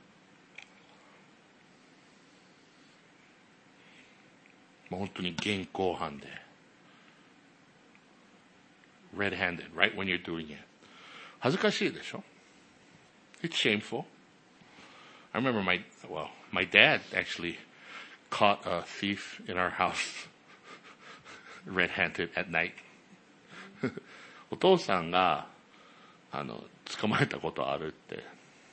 もう本当に現行犯で。red-handed, right when you're doing it. 恥ずかしいでしょ It's shameful. I remember my, well, my dad actually caught a thief in our house red-handed at night. お父さんが、あの、捕まえたことあるって。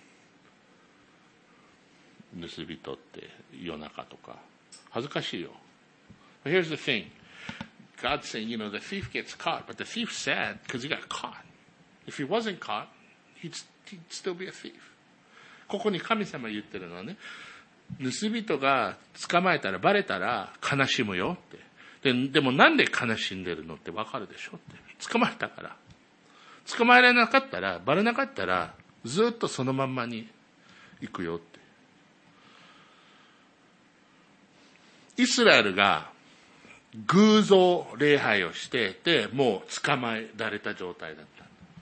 盗人って夜中とか。恥ずかしいよ。But here's the thing.God's saying, you know, the thief gets caught, but the thief's sad because he got caught. If he wasn't caught, he'd, he'd still be a thief. ここに神様言ってるのはね、盗人が捕まえたらバレたら悲しむよって。で、でもなんで悲しんでるのってわかるでしょって。捕まえたから。捕まえられなかったら、バレなかったら、ずっとそのまんまに行くよって。 イスラエルが偶像礼拝をしてて、もう捕まえられた状態だった。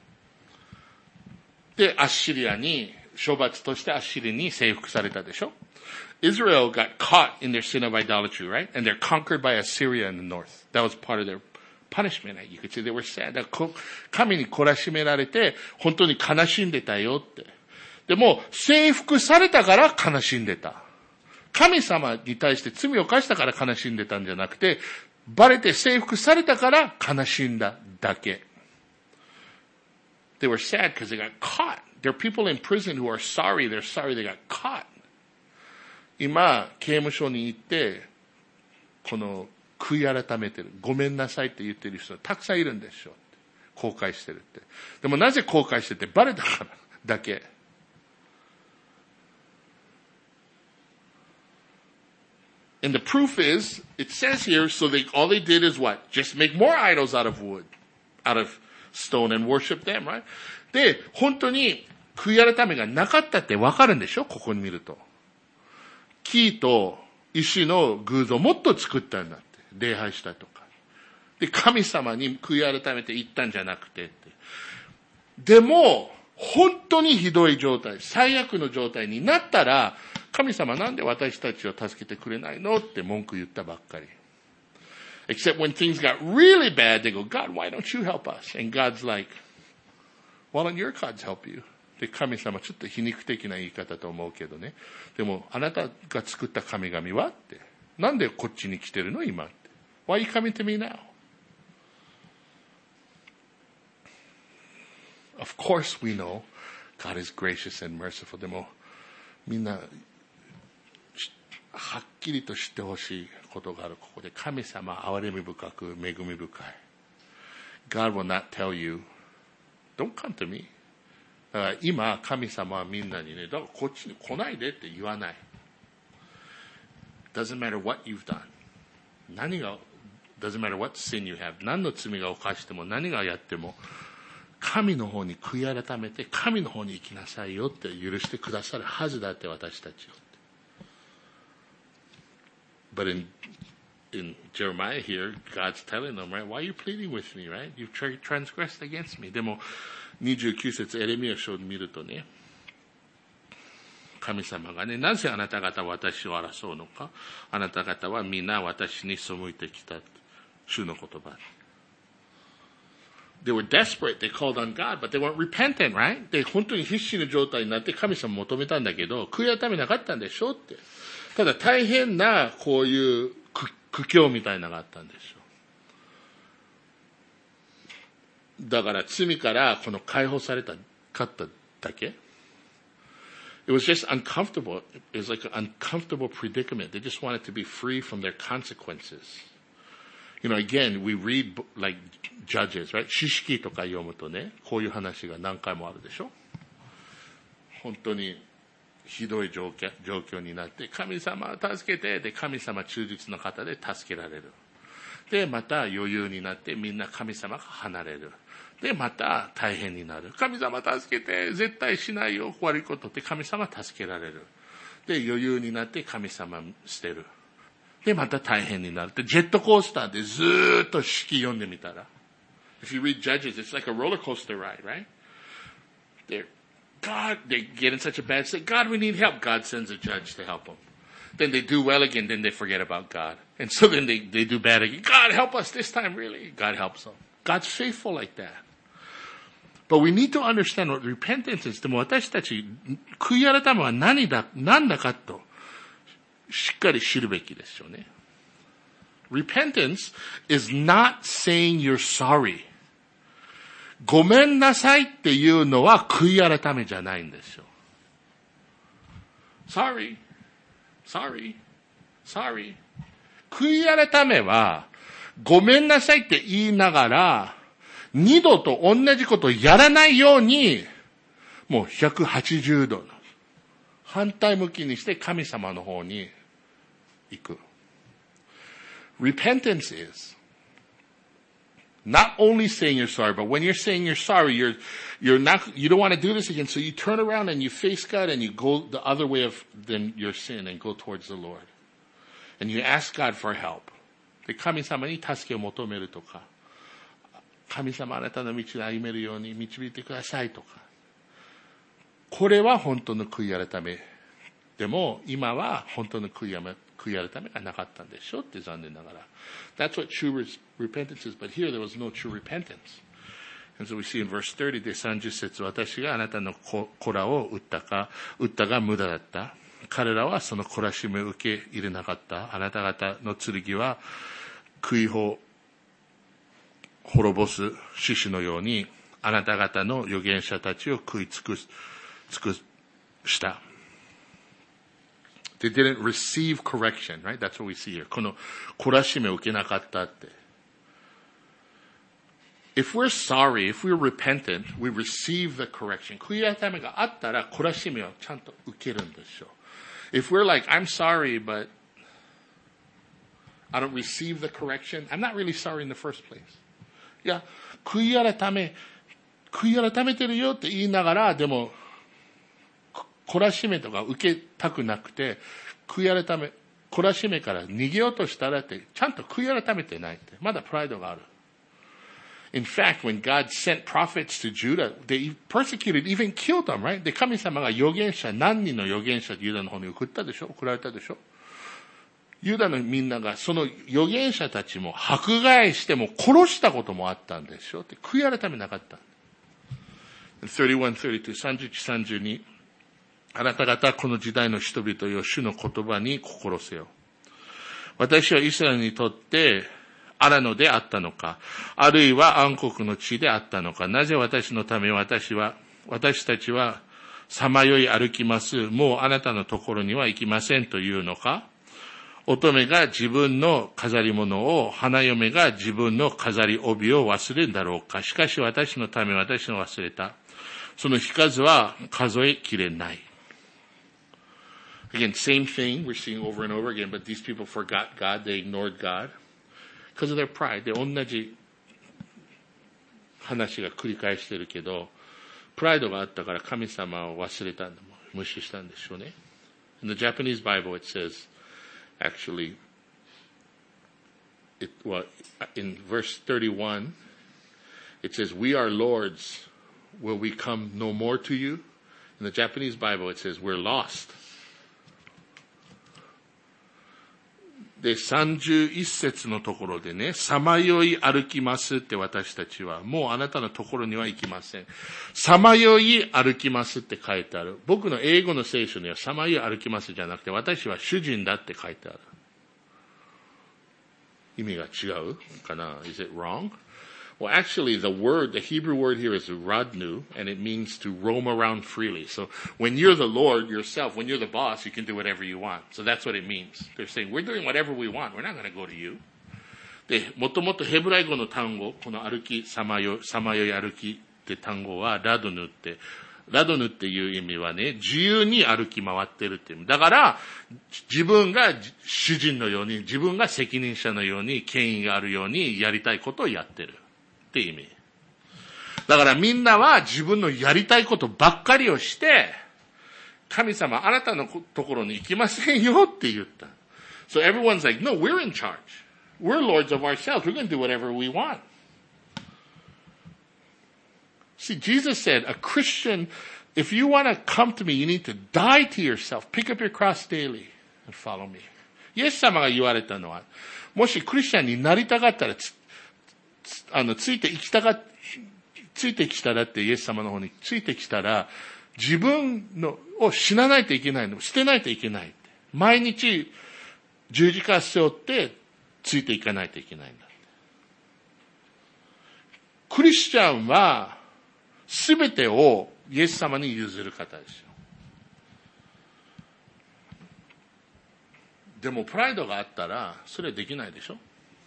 で、アッシリアに、処罰としてアッシリアに征服されたでしょ。Israel got caught in their sin of idolatry, right? And they're conquered by Assyria in the north. That was part of their punishment. You could say they were sad. だから神に懲らしめられて、本当に悲しんでたよって。でも、征服されたから悲しんでた。神様に対して罪を犯したから悲しんでたんじゃなくて、バレて征服されたから悲しんだだけ。They were sad because they got caught. There are people in prison who are sorry. They're sorry they got caught. 今、刑務所に行って、この、悔い改めてる。ごめんなさいって言ってる人たくさんいるんでしょう。後悔してるって。でもなぜ後悔しててバレたからだけ。And the proof is, it says here, so they, all they did is what? Just make more idols out of wood, out of stone and worship them, right? で、本当に悔い改めがなかったってわかるんでしょ？ここに見ると。木と石の偶像をもっと作ったんだって。礼拝したとか。で、神様に悔い改めて言ったんじゃなくてって。でも、本当にひどい状態、最悪の状態になったら、神様なんで私たちを助けてくれないのって文句言ったばっかり。Except when things got really bad, they go, God, why don't you help us? And God's like, why don't your gods help you? で、神様、ちょっと皮肉的な言い方と思うけどね。でも、あなたが作った神々はって。なんでこっちに来てるの今って。Why are you coming to me now? Of course we know God is gracious and merciful. でも、みんな、はっきりと知ってほしいことがある。ここで、神様、憐れみ深く、恵み深い。God will not tell you, don't come to me. だから今、神様はみんなにね、だからこっちに来ないでって言わない。Doesn't matter what you've done. 何が、doesn't matter what sin you have. 何の罪が犯しても何がやっても、神の方に悔い改めて、神の方に行きなさいよって許してくださるはずだって私たちを。But in, in Jeremiah here, God's telling them, right? Why are you pleading with me, right? You've transgressed against me. でも、にじゅうきゅう節エレミヤ書を見るとね、神様がね、なぜあなた方は私を争うのか、あなた方は皆私に背いてきた主の言葉。They were desperate. They called on God, but they weren't repentant, right? で、本当に必死の状態になって神様求めたんだけど、悔い改めなかったんでしょって。ただ大変なこういう苦境みたいなのがあったんでしょう。だから罪からこの解放されたかっただけ。It was just uncomfortable. It was like an uncomfortable predicament. They just wanted to be free from their consequences. You know, again, we read like Judges, right? 詩式とか読むとね、こういう話が何回もあるでしょ。本当にひどい状況、状況になって、神様助けて、で、神様忠実な方で助けられる。で、また余裕になって、みんな神様が離れる。で、また大変になる。神様助けて、絶対しないよ、悪いことって神様助けられる。で、余裕になって神様捨てる。で、また大変になる。で、ジェットコースターでずーっと式読んでみたら。If you read Judges, it's like a roller coaster ride, right? They're, God, they get in such a bad state. God, we need help. God sends a judge to help them. Then they do well again, then they forget about God. And so then they, they do bad again. God, help us this time, really. God helps them. God's faithful like that. But we need to understand what repentance is. でも私たち、悔い改めは何だ、何だかと、しっかり知るべきですよね。Repentance is not saying you're sorry. ごめんなさいっていうのは悔い改めじゃないんですよ。Sorry, sorry, sorry. 悔い改めは、ごめんなさいって言いながら、二度と同じことをやらないように、もうひゃくはちじゅうど、反対向きにして神様の方に行く。Repentance is not only saying you're sorry, but when you're saying you're sorry, you're, you're not, you don't want to do this again. So you turn around and you face God and you go the other way of than your sin and go towards the Lord. and you ask God for help. で、神様に助けを求めるとか、神様あなたの道を歩めるように導いてくださいとか。これは本当の悔い改め。でも、今は本当の悔い改めがなかったんでしょって残念ながら。That's what true repentance is. But here there was no true repentance. And so we see in verse thirty でさんじゅっ節、私があなたの子らを撃ったか、撃ったが無駄だった。彼らはその懲らしめを受け入れなかった。あなた方の剣は悔いを滅ぼす獅子のように、あなた方の預言者たちを食い尽くす、尽くした。They didn't receive correction, right? That's what we see here. この懲らしめを受けなかったって。If we're sorry, if we're repentant, we receive the correction. 悔い改めがあったら、懲らしめをちゃんと受けるんでしょう。If we're like, I'm sorry, but I don't receive the correction, I'm not really sorry in the first place. いや、悔い改め、悔い改めてるよって言いながら、でも、懲らしめとか受けたくなくて、悔い改め、懲らしめから逃げようとしたらって、ちゃんと悔い改めてないって。まだプライドがある。In fact, when God sent prophets to Judah, they persecuted, even killed them, right? で、神様が預言者、何人の預言者ユダの方に送ったでしょ？送られたでしょ？ユダのみんなが、その預言者たちも迫害しても殺したこともあったんでしょ？って悔い改めなかった。thirty-one, thirty-two, さんじゅういち、さんじゅうに、あなた方この時代の人々よ、主の言葉に心せよ。私はイスラエルにとって荒野であったのか、あるいは暗黒の地であったのか、なぜ私のため私は、私たちはさまよい歩きます、もうあなたのところには行きませんというのか。乙女が自分の飾り物を、花嫁が自分の飾り帯を忘れるだろうか。しかし私のため私の忘れた。その日数は数えきれない。Again, same thing we're seeing over and over again, but these people forgot God, they ignored God because of their pride. で、同じ話が繰り返してるけど、プライドがあったから神様を忘れたんだもん、無視したんでしょうね。In the Japanese Bible it says, actually, it, well, in verse thirty-one, it says, we are lords, will we come no more to you? In the Japanese Bible it says, we're lost.で、さんじゅういち節のところでね、さまよい歩きますって私たちは、もうあなたのところには行きません。さまよい歩きますって書いてある。僕の英語の聖書にはさまよい歩きますじゃなくて、私は主人だって書いてある。意味が違うかな？ Is it wrong? Well, actually, the word, the Hebrew word here is radnu, and it means to roam around freely. So when you're the Lord yourself, when you're the boss, you can do whatever you want. So that's what it means. They're saying, we're doing whatever we want. We're not going to go to you. で、もともとヘブライ語の単語、この歩き、さまよ、さまよい歩きって単語はラドヌって、ラドヌっていう意味はね、自由に歩き回ってるっていう意味。だから、自分が主人のように、自分が責任者のように、権威があるようにやりたいことをやってる。って意味。だからみんなは自分のやりたいことばっかりをして、神様あなたのところに行きませんよって言った。So everyone's like, no, we're in charge. We're lords of ourselves. We're going to do whatever we want. See, Jesus said, a Christian, if you want to come to me, you need to die to yourself. Pick up your cross daily and follow me. イエス様が言われたのは、もしクリスチャンになりたかったら、あの、ついて行きたが、ついてきたらってイエス様の方についてきたら、自分のを死なないといけないの、捨てないといけない。毎日十字架背負ってついていかないといけないんだ。クリスチャンはすべてをイエス様に譲る方ですよ。でもプライドがあったらそれはできないでしょ。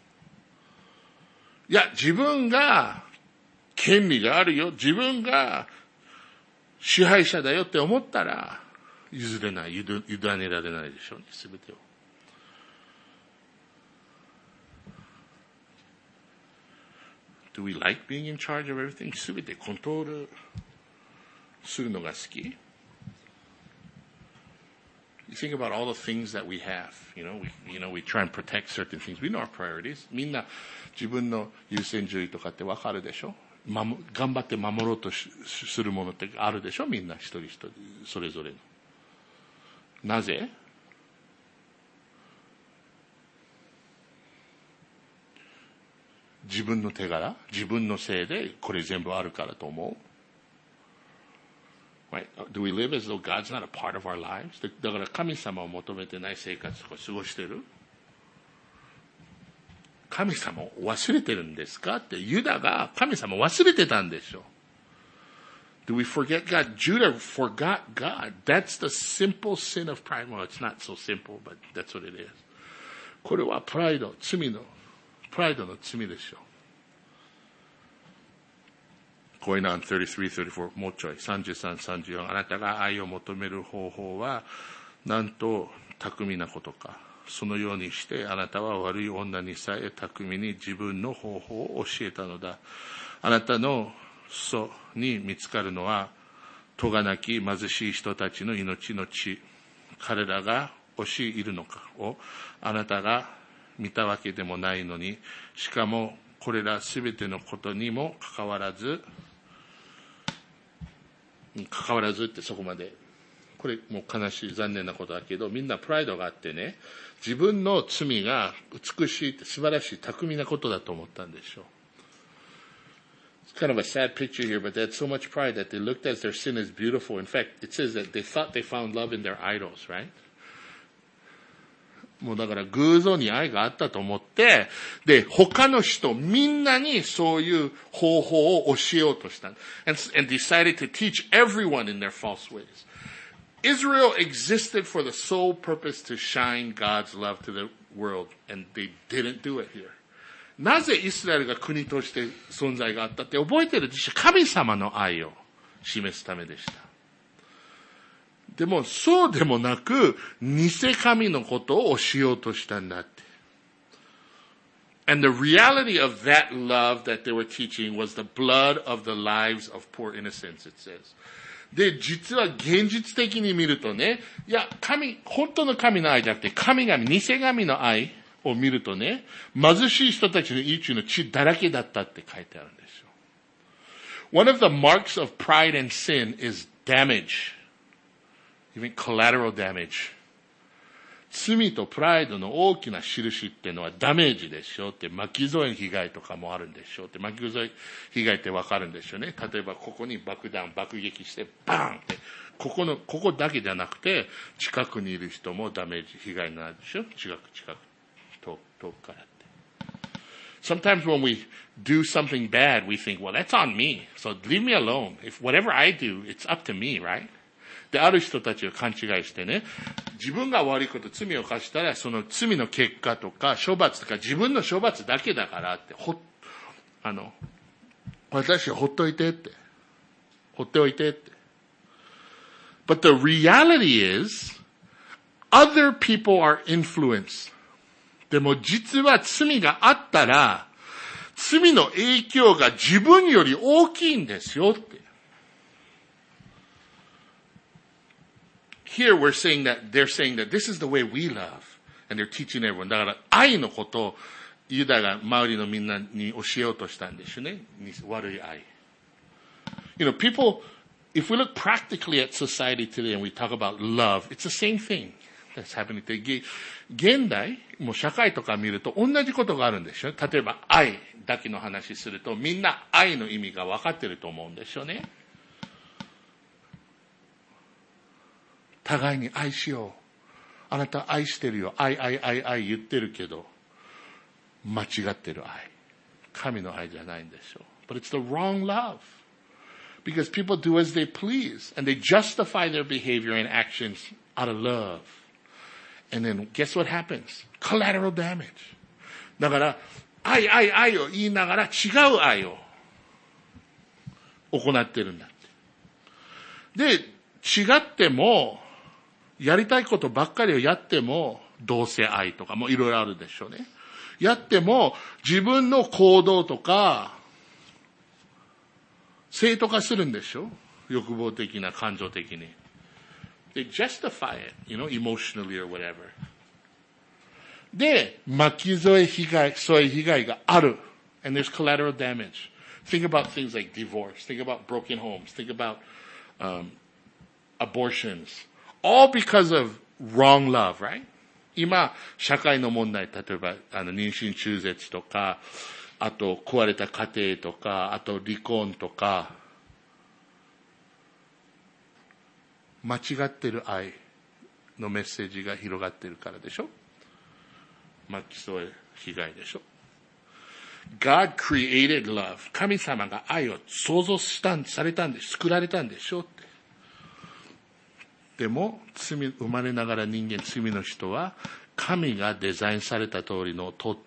いや、自分が権利があるよ、自分が支配者だよって思ったら譲れない、委ねられないでしょうね、すべてを。Do we like being in charge of everything? すべてコントロールするのが好き？ You think about all the things that we have. You know, we, you know, we try and protect certain things. We know our priorities. みんな自分の優先順位とかってわかるでしょ。頑張って守ろうとするものってあるでしょ。みんな一人一人それぞれの。なぜ？自分の手柄、自分のせいでこれ全部あるからと思う。Right? Do we live as though God's not a part of our lives? だから神様を求めてない生活とか過ごしてる？神様を忘れてるんですかってユダが神様を忘れてたんでしょ。Do we forget God? Judah forgot God. That's the simple sin of pride. Well, it's not so simple, but that's what it is. これはプライド、罪の、プライドの罪でしょ。Going on thirty-three, thirty-four, もうちょい、thirty-three, thirty-four、あなたが愛を求める方法は、なんと巧みなことか。そのようにして、あなたは悪い女にさえ巧みに自分の方法を教えたのだ。あなたの祖に見つかるのは、戸がなき貧しい人たちの命の血。彼らが押し入るのかを、あなたが見たわけでもないのに、しかもこれらすべてのことにもかかわらず、かかわらずってそこまで。これもう悲しい残念なことだけど、みんなプライドがあってね、自分の罪が美しいって素晴らしい巧みなことだと思ったんでしょう。It's kind of a sad picture here, but they had so much pride that they looked at their sin as beautiful. In fact, it says that they thought they found love in their idols, right? もうだから偶像に愛があったと思って、で、他の人みんなにそういう方法を教えようとした。And, and decided to teach everyone in their false ways. Israel existed for the sole purpose to shine God's love to the world, and they didn't do it here. なぜイスラエルが国として存在があったって覚えてるでしょ。神様の愛を示すためでした。でもそうでもなく、偽神のことを教えようとしたんだって。And the reality of that love that they were teaching was the blood of the lives of poor innocents, it says. で、実は現実的に見るとね、いや、神、本当の神の愛じゃなくて、神々、偽神の愛を見るとね、貧しい人たちの命の血だらけだったって書いてあるんですよ。One of the marks of pride and sin is damage.Even collateral damage. 罪とプライドの大きな印っていうのはダメージでしょって、巻き添え被害とかもあるんでしょって、巻き添え被害ってわかるんでしょうね。例えばここに爆弾、爆撃してバーンって、ここの、ここだけじゃなくて、近くにいる人もダメージ、被害になるでしょ。近く、近く、遠、遠くからって。Sometimes when we do something bad, we think, well, that's on me. So leave me alone. If whatever I do, it's up to me, right?で、ある人たちが勘違いしてね、自分が悪いこと、罪を犯したら、その罪の結果とか、処罰とか、自分の処罰だけだからって、ほ、あの、私はほっといてって。ほっておいてって。But the reality is, other people are influenced. でも実は罪があったら、罪の影響が自分より大きいんですよって。Here we're saying that, they're saying that this is the way we love. And they're teaching everyone. だから愛のことをユダが周りのみんなに教えようとしたんですよね。悪い愛。You know, people, if we look practically at society today and we talk about love, it's the same thing that's happening today. 現代、もう社会とか見ると同じことがあるんですよ。例えば愛だけの話するとみんな愛の意味が分かってると思うんですよね。互いに愛しよう。あなた愛してるよ。愛、愛、愛、愛言ってるけど、間違ってる愛。神の愛じゃないんでしょう。But it's the wrong love. Because people do as they please. And they justify their behavior and actions out of love. And then guess what happens? Collateral damage. だから、愛、愛、愛を言いながら違う愛を行ってるんだって。で、違っても、やりたいことばっかりをやっても、同性愛とかもいろいろあるでしょうね。やっても、自分の行動とか、正当化するんでしょ。欲望的な感情的に。 They justify it, you know, emotionally or whatever. で、巻き添え被害、添え被害がある。And there's collateral damage. Think about things like divorce. Think about broken homes. Think about um, abortions. All because of wrong love, right? 今、社会の問題、例えば、あの、妊娠中絶とか、あと、壊れた家庭とか、あと、離婚とか、間違ってる愛のメッセージが広がってるからでしょ。巻き添え被害でしょ。God created love. 神様が愛を創造したん、されたんで、作られたんでしょって。でも、罪、生まれながら人間、罪の人は、神がデザインされた通りのを取って、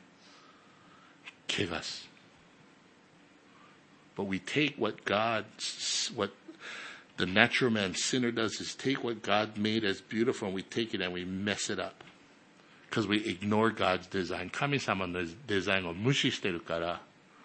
汚す。But we take what God, what the natural man sinner does is take what God made as beautiful and we take it and we mess it up. Because we ignore God's design. 神様のデザインを無視してるから、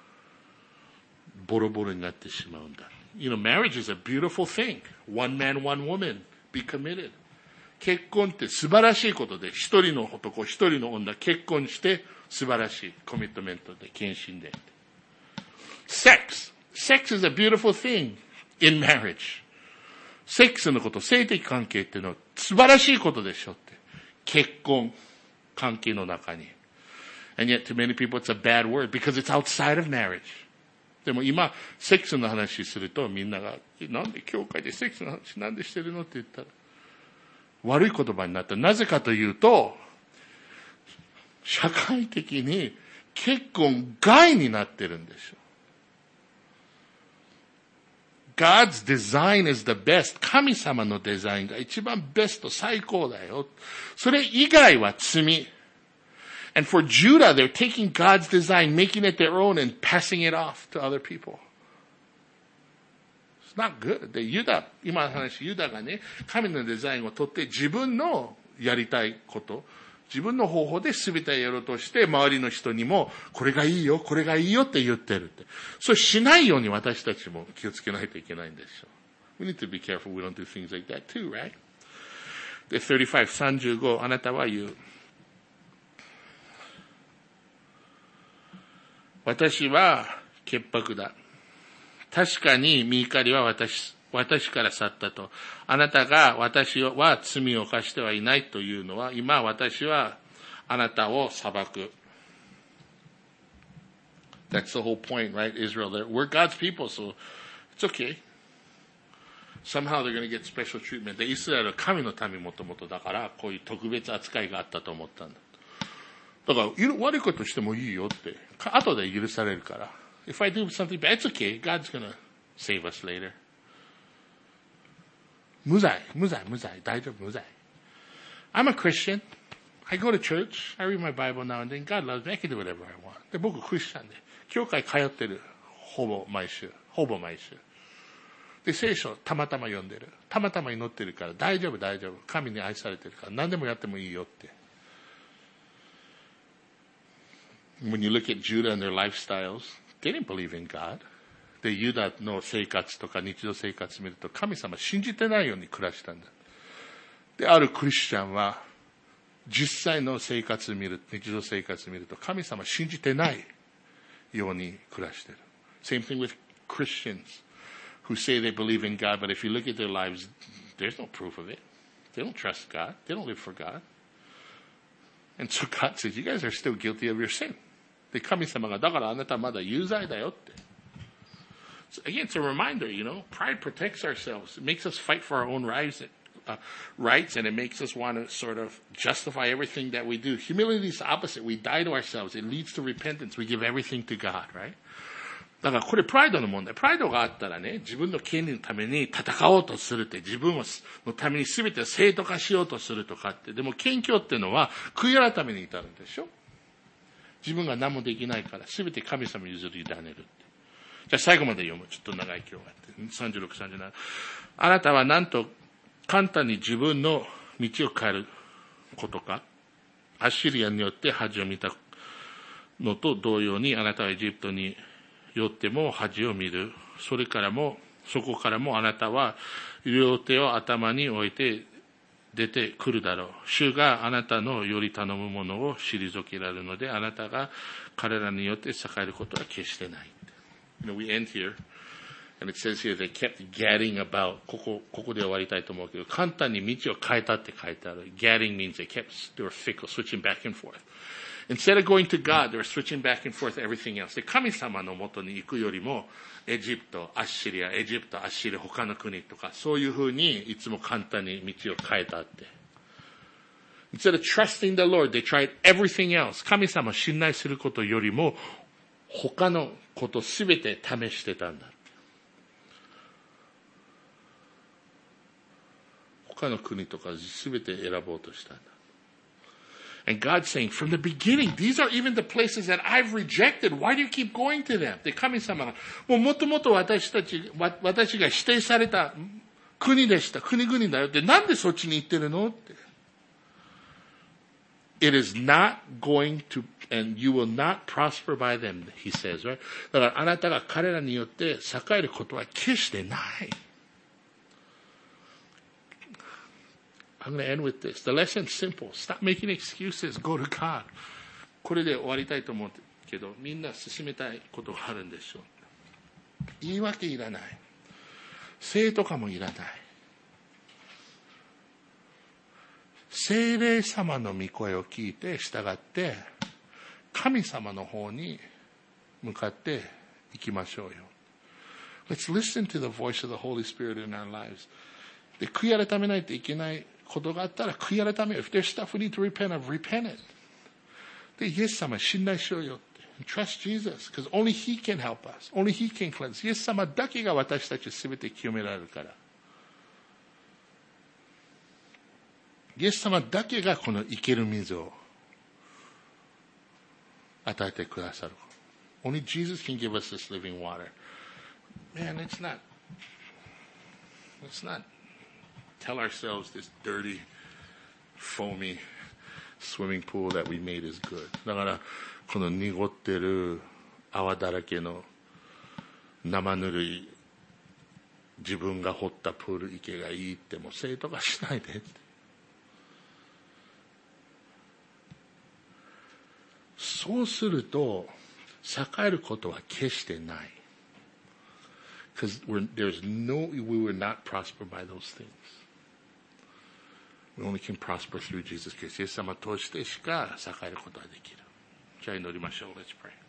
ボロボロになってしまうんだ。You know, marriage is a beautiful thing. One man, one woman. Be committed. 結婚って素晴らしいことで、一人の男、一人の女、結婚して素晴らしいコミットメントで、献身で。Sex. Sex is a beautiful thing in marriage. セックスのこと、性的関係っていうのは素晴らしいことでしょって。結婚関係の中に。And yet to many people it's a bad word because it's outside of marriage. でも今、セックスの話するとみんなが、なんで教会でセックスの話なんでしてるのって言ったら、悪い言葉になった。なぜかというと、社会的に結婚外になってるんでしょ。God's design is the best. 神様のデザインが一番ベスト、最高だよ。それ以外は罪。And for Judah, they're taking God's design, making it their own, and passing it off to other people. It's not good. で、ユダ、今の話、ユダがね、神のデザインを取って自分のやりたいこと、自分の方法で全てやろうとして、周りの人にも、これがいいよ、これがいいよって言ってるって。そうしないように私たちも気をつけないといけないんですよ。We need to be careful we don't do things like that too, right? で、さんじゅうご、さんじゅうご、あなたは言う。私は潔白だ。確かに御怒りは私、私から去ったと。あなたが私は罪を犯してはいないというのは、今私はあなたを裁く。That's the whole point, right, Israel? We're God's people, so it's okay. Somehow they're going to get special treatment. で、イスラエルは神の民もともとだから、こういう特別扱いがあったと思ったんだ。だから、悪いことしてもいいよって、後で許されるから。If I do something bad, it's okay. God's going to save us later. 無罪、無罪、無罪、大丈夫、無罪。I'm a Christian. I go to church. I read my Bible now and then. God loves me. I can do whatever I want. で、僕、クリスチャンで。教会通ってる。ほぼ毎週。ほぼ毎週。で、聖書たまたま読んでる。たまたま祈ってるから大丈夫、大丈夫。神に愛されてるから何でもやってもいいよって。When you look at Judah and their lifestyles, they didn't believe in God. で、ユダの生活とか日常生活見ると神様信じてないように暮らしたんだ。で、あるクリスチャンは実際の生活見る、日常生活見ると神様信じてないように暮らしてる。Same thing with Christians who say they believe in God, but if you look at their lives, there's no proof of it. They don't trust God. They don't live for God. And so God says, you guys are still guilty of your sin. で、神様が、だからあなたはまだ有罪だよって。So again, it's a reminder, you know, pride protects ourselves. It makes us fight for our own rights, uh, rights, and it makes us want to sort of justify everything that we do. Humility is the opposite. We die to ourselves. It leads to repentance. We give everything to God, right? だからこれプライドの問題。プライドがあったらね、自分の権利のために戦おうとするって、自分のために全て正当化しようとするとかって。でも謙虚っていうのは悔い改めに至るんでしょ。自分が何もできないから全て神様に譲り委ねるって。じゃあ最後まで読む。ちょっと長い今日があって。さんじゅうろく、さんじゅうなな。あなたはなんと簡単に自分の道を変えることか。アッシリアによって恥を見たのと同様に、あなたはエジプトによっても恥を見る。それからもそこからもあなたは両手を頭に置いて出てくるだろう。主があなたのより頼むものを退けられるので、あなたが彼らによって栄えることは決してない。You know, we end here, and it says here they kept gadding about. ここ、ここで終わりたいと思うけど、簡単に道を変えたって書いてある。Gadding means they kept, they were fickle, switching back and forth. Instead of going to God, they were switching back and forth everything else. で、神様のもとに行くよりも、エジプト、アッシリア、エジプト、アッシリア、他の国とか、そういうふうにいつも簡単に道を変えたって。Instead of trusting the Lord, they tried everything else. 神様を信頼することよりも、他のことすべて試してたんだ。他の国とかすべて選ぼうとしたんだ。And God's saying, from the beginning, these are even the places that I've rejected. Why do you keep going to them? で、神様が、もうもともと私たち、私が指定された国でした。国々だよって、なんでそっちに行ってるのって。It is not going to, and you will not prosper by them, he says, right? だからあなたが彼らによって栄えることは決してない。I'm going to end with this. The lesson's simple. Stop making excuses. Go to God. これで終わりたいと思うけど、みんな進めたいことがあるんでしょう。言い訳いらない。聖とかもいらない。聖霊様の御声を聞いて従って、神様の方に向かっていきましょうよ。Let's listen to the voice of the Holy Spirit in our lives. で、悔い改めないといけないことがあったら悔い改めよ。If there's stuff we need to repent of, repent it. で、イエス様信頼しようよって。Trust Jesus, because only He can help us. Only He can cleanse. イエス様だけが私たちをすべて清められるから。イエス様だけがこの生ける水を与えてくださる。Only Jesus can give us this living water. Man, it's not, it's not tell ourselves this dirty, foamy swimming pool that we made is good. だからこの濁ってる泡だらけの生ぬるい自分が掘ったプール池がいいっても生徒がしないでって。そうすると栄えることは決してない。Because there's no, we will not prosper by those things. We only can prosper through Jesus Christ. イエス様を通してしか栄えることができる。じゃあ祈りましょう。Let's pray.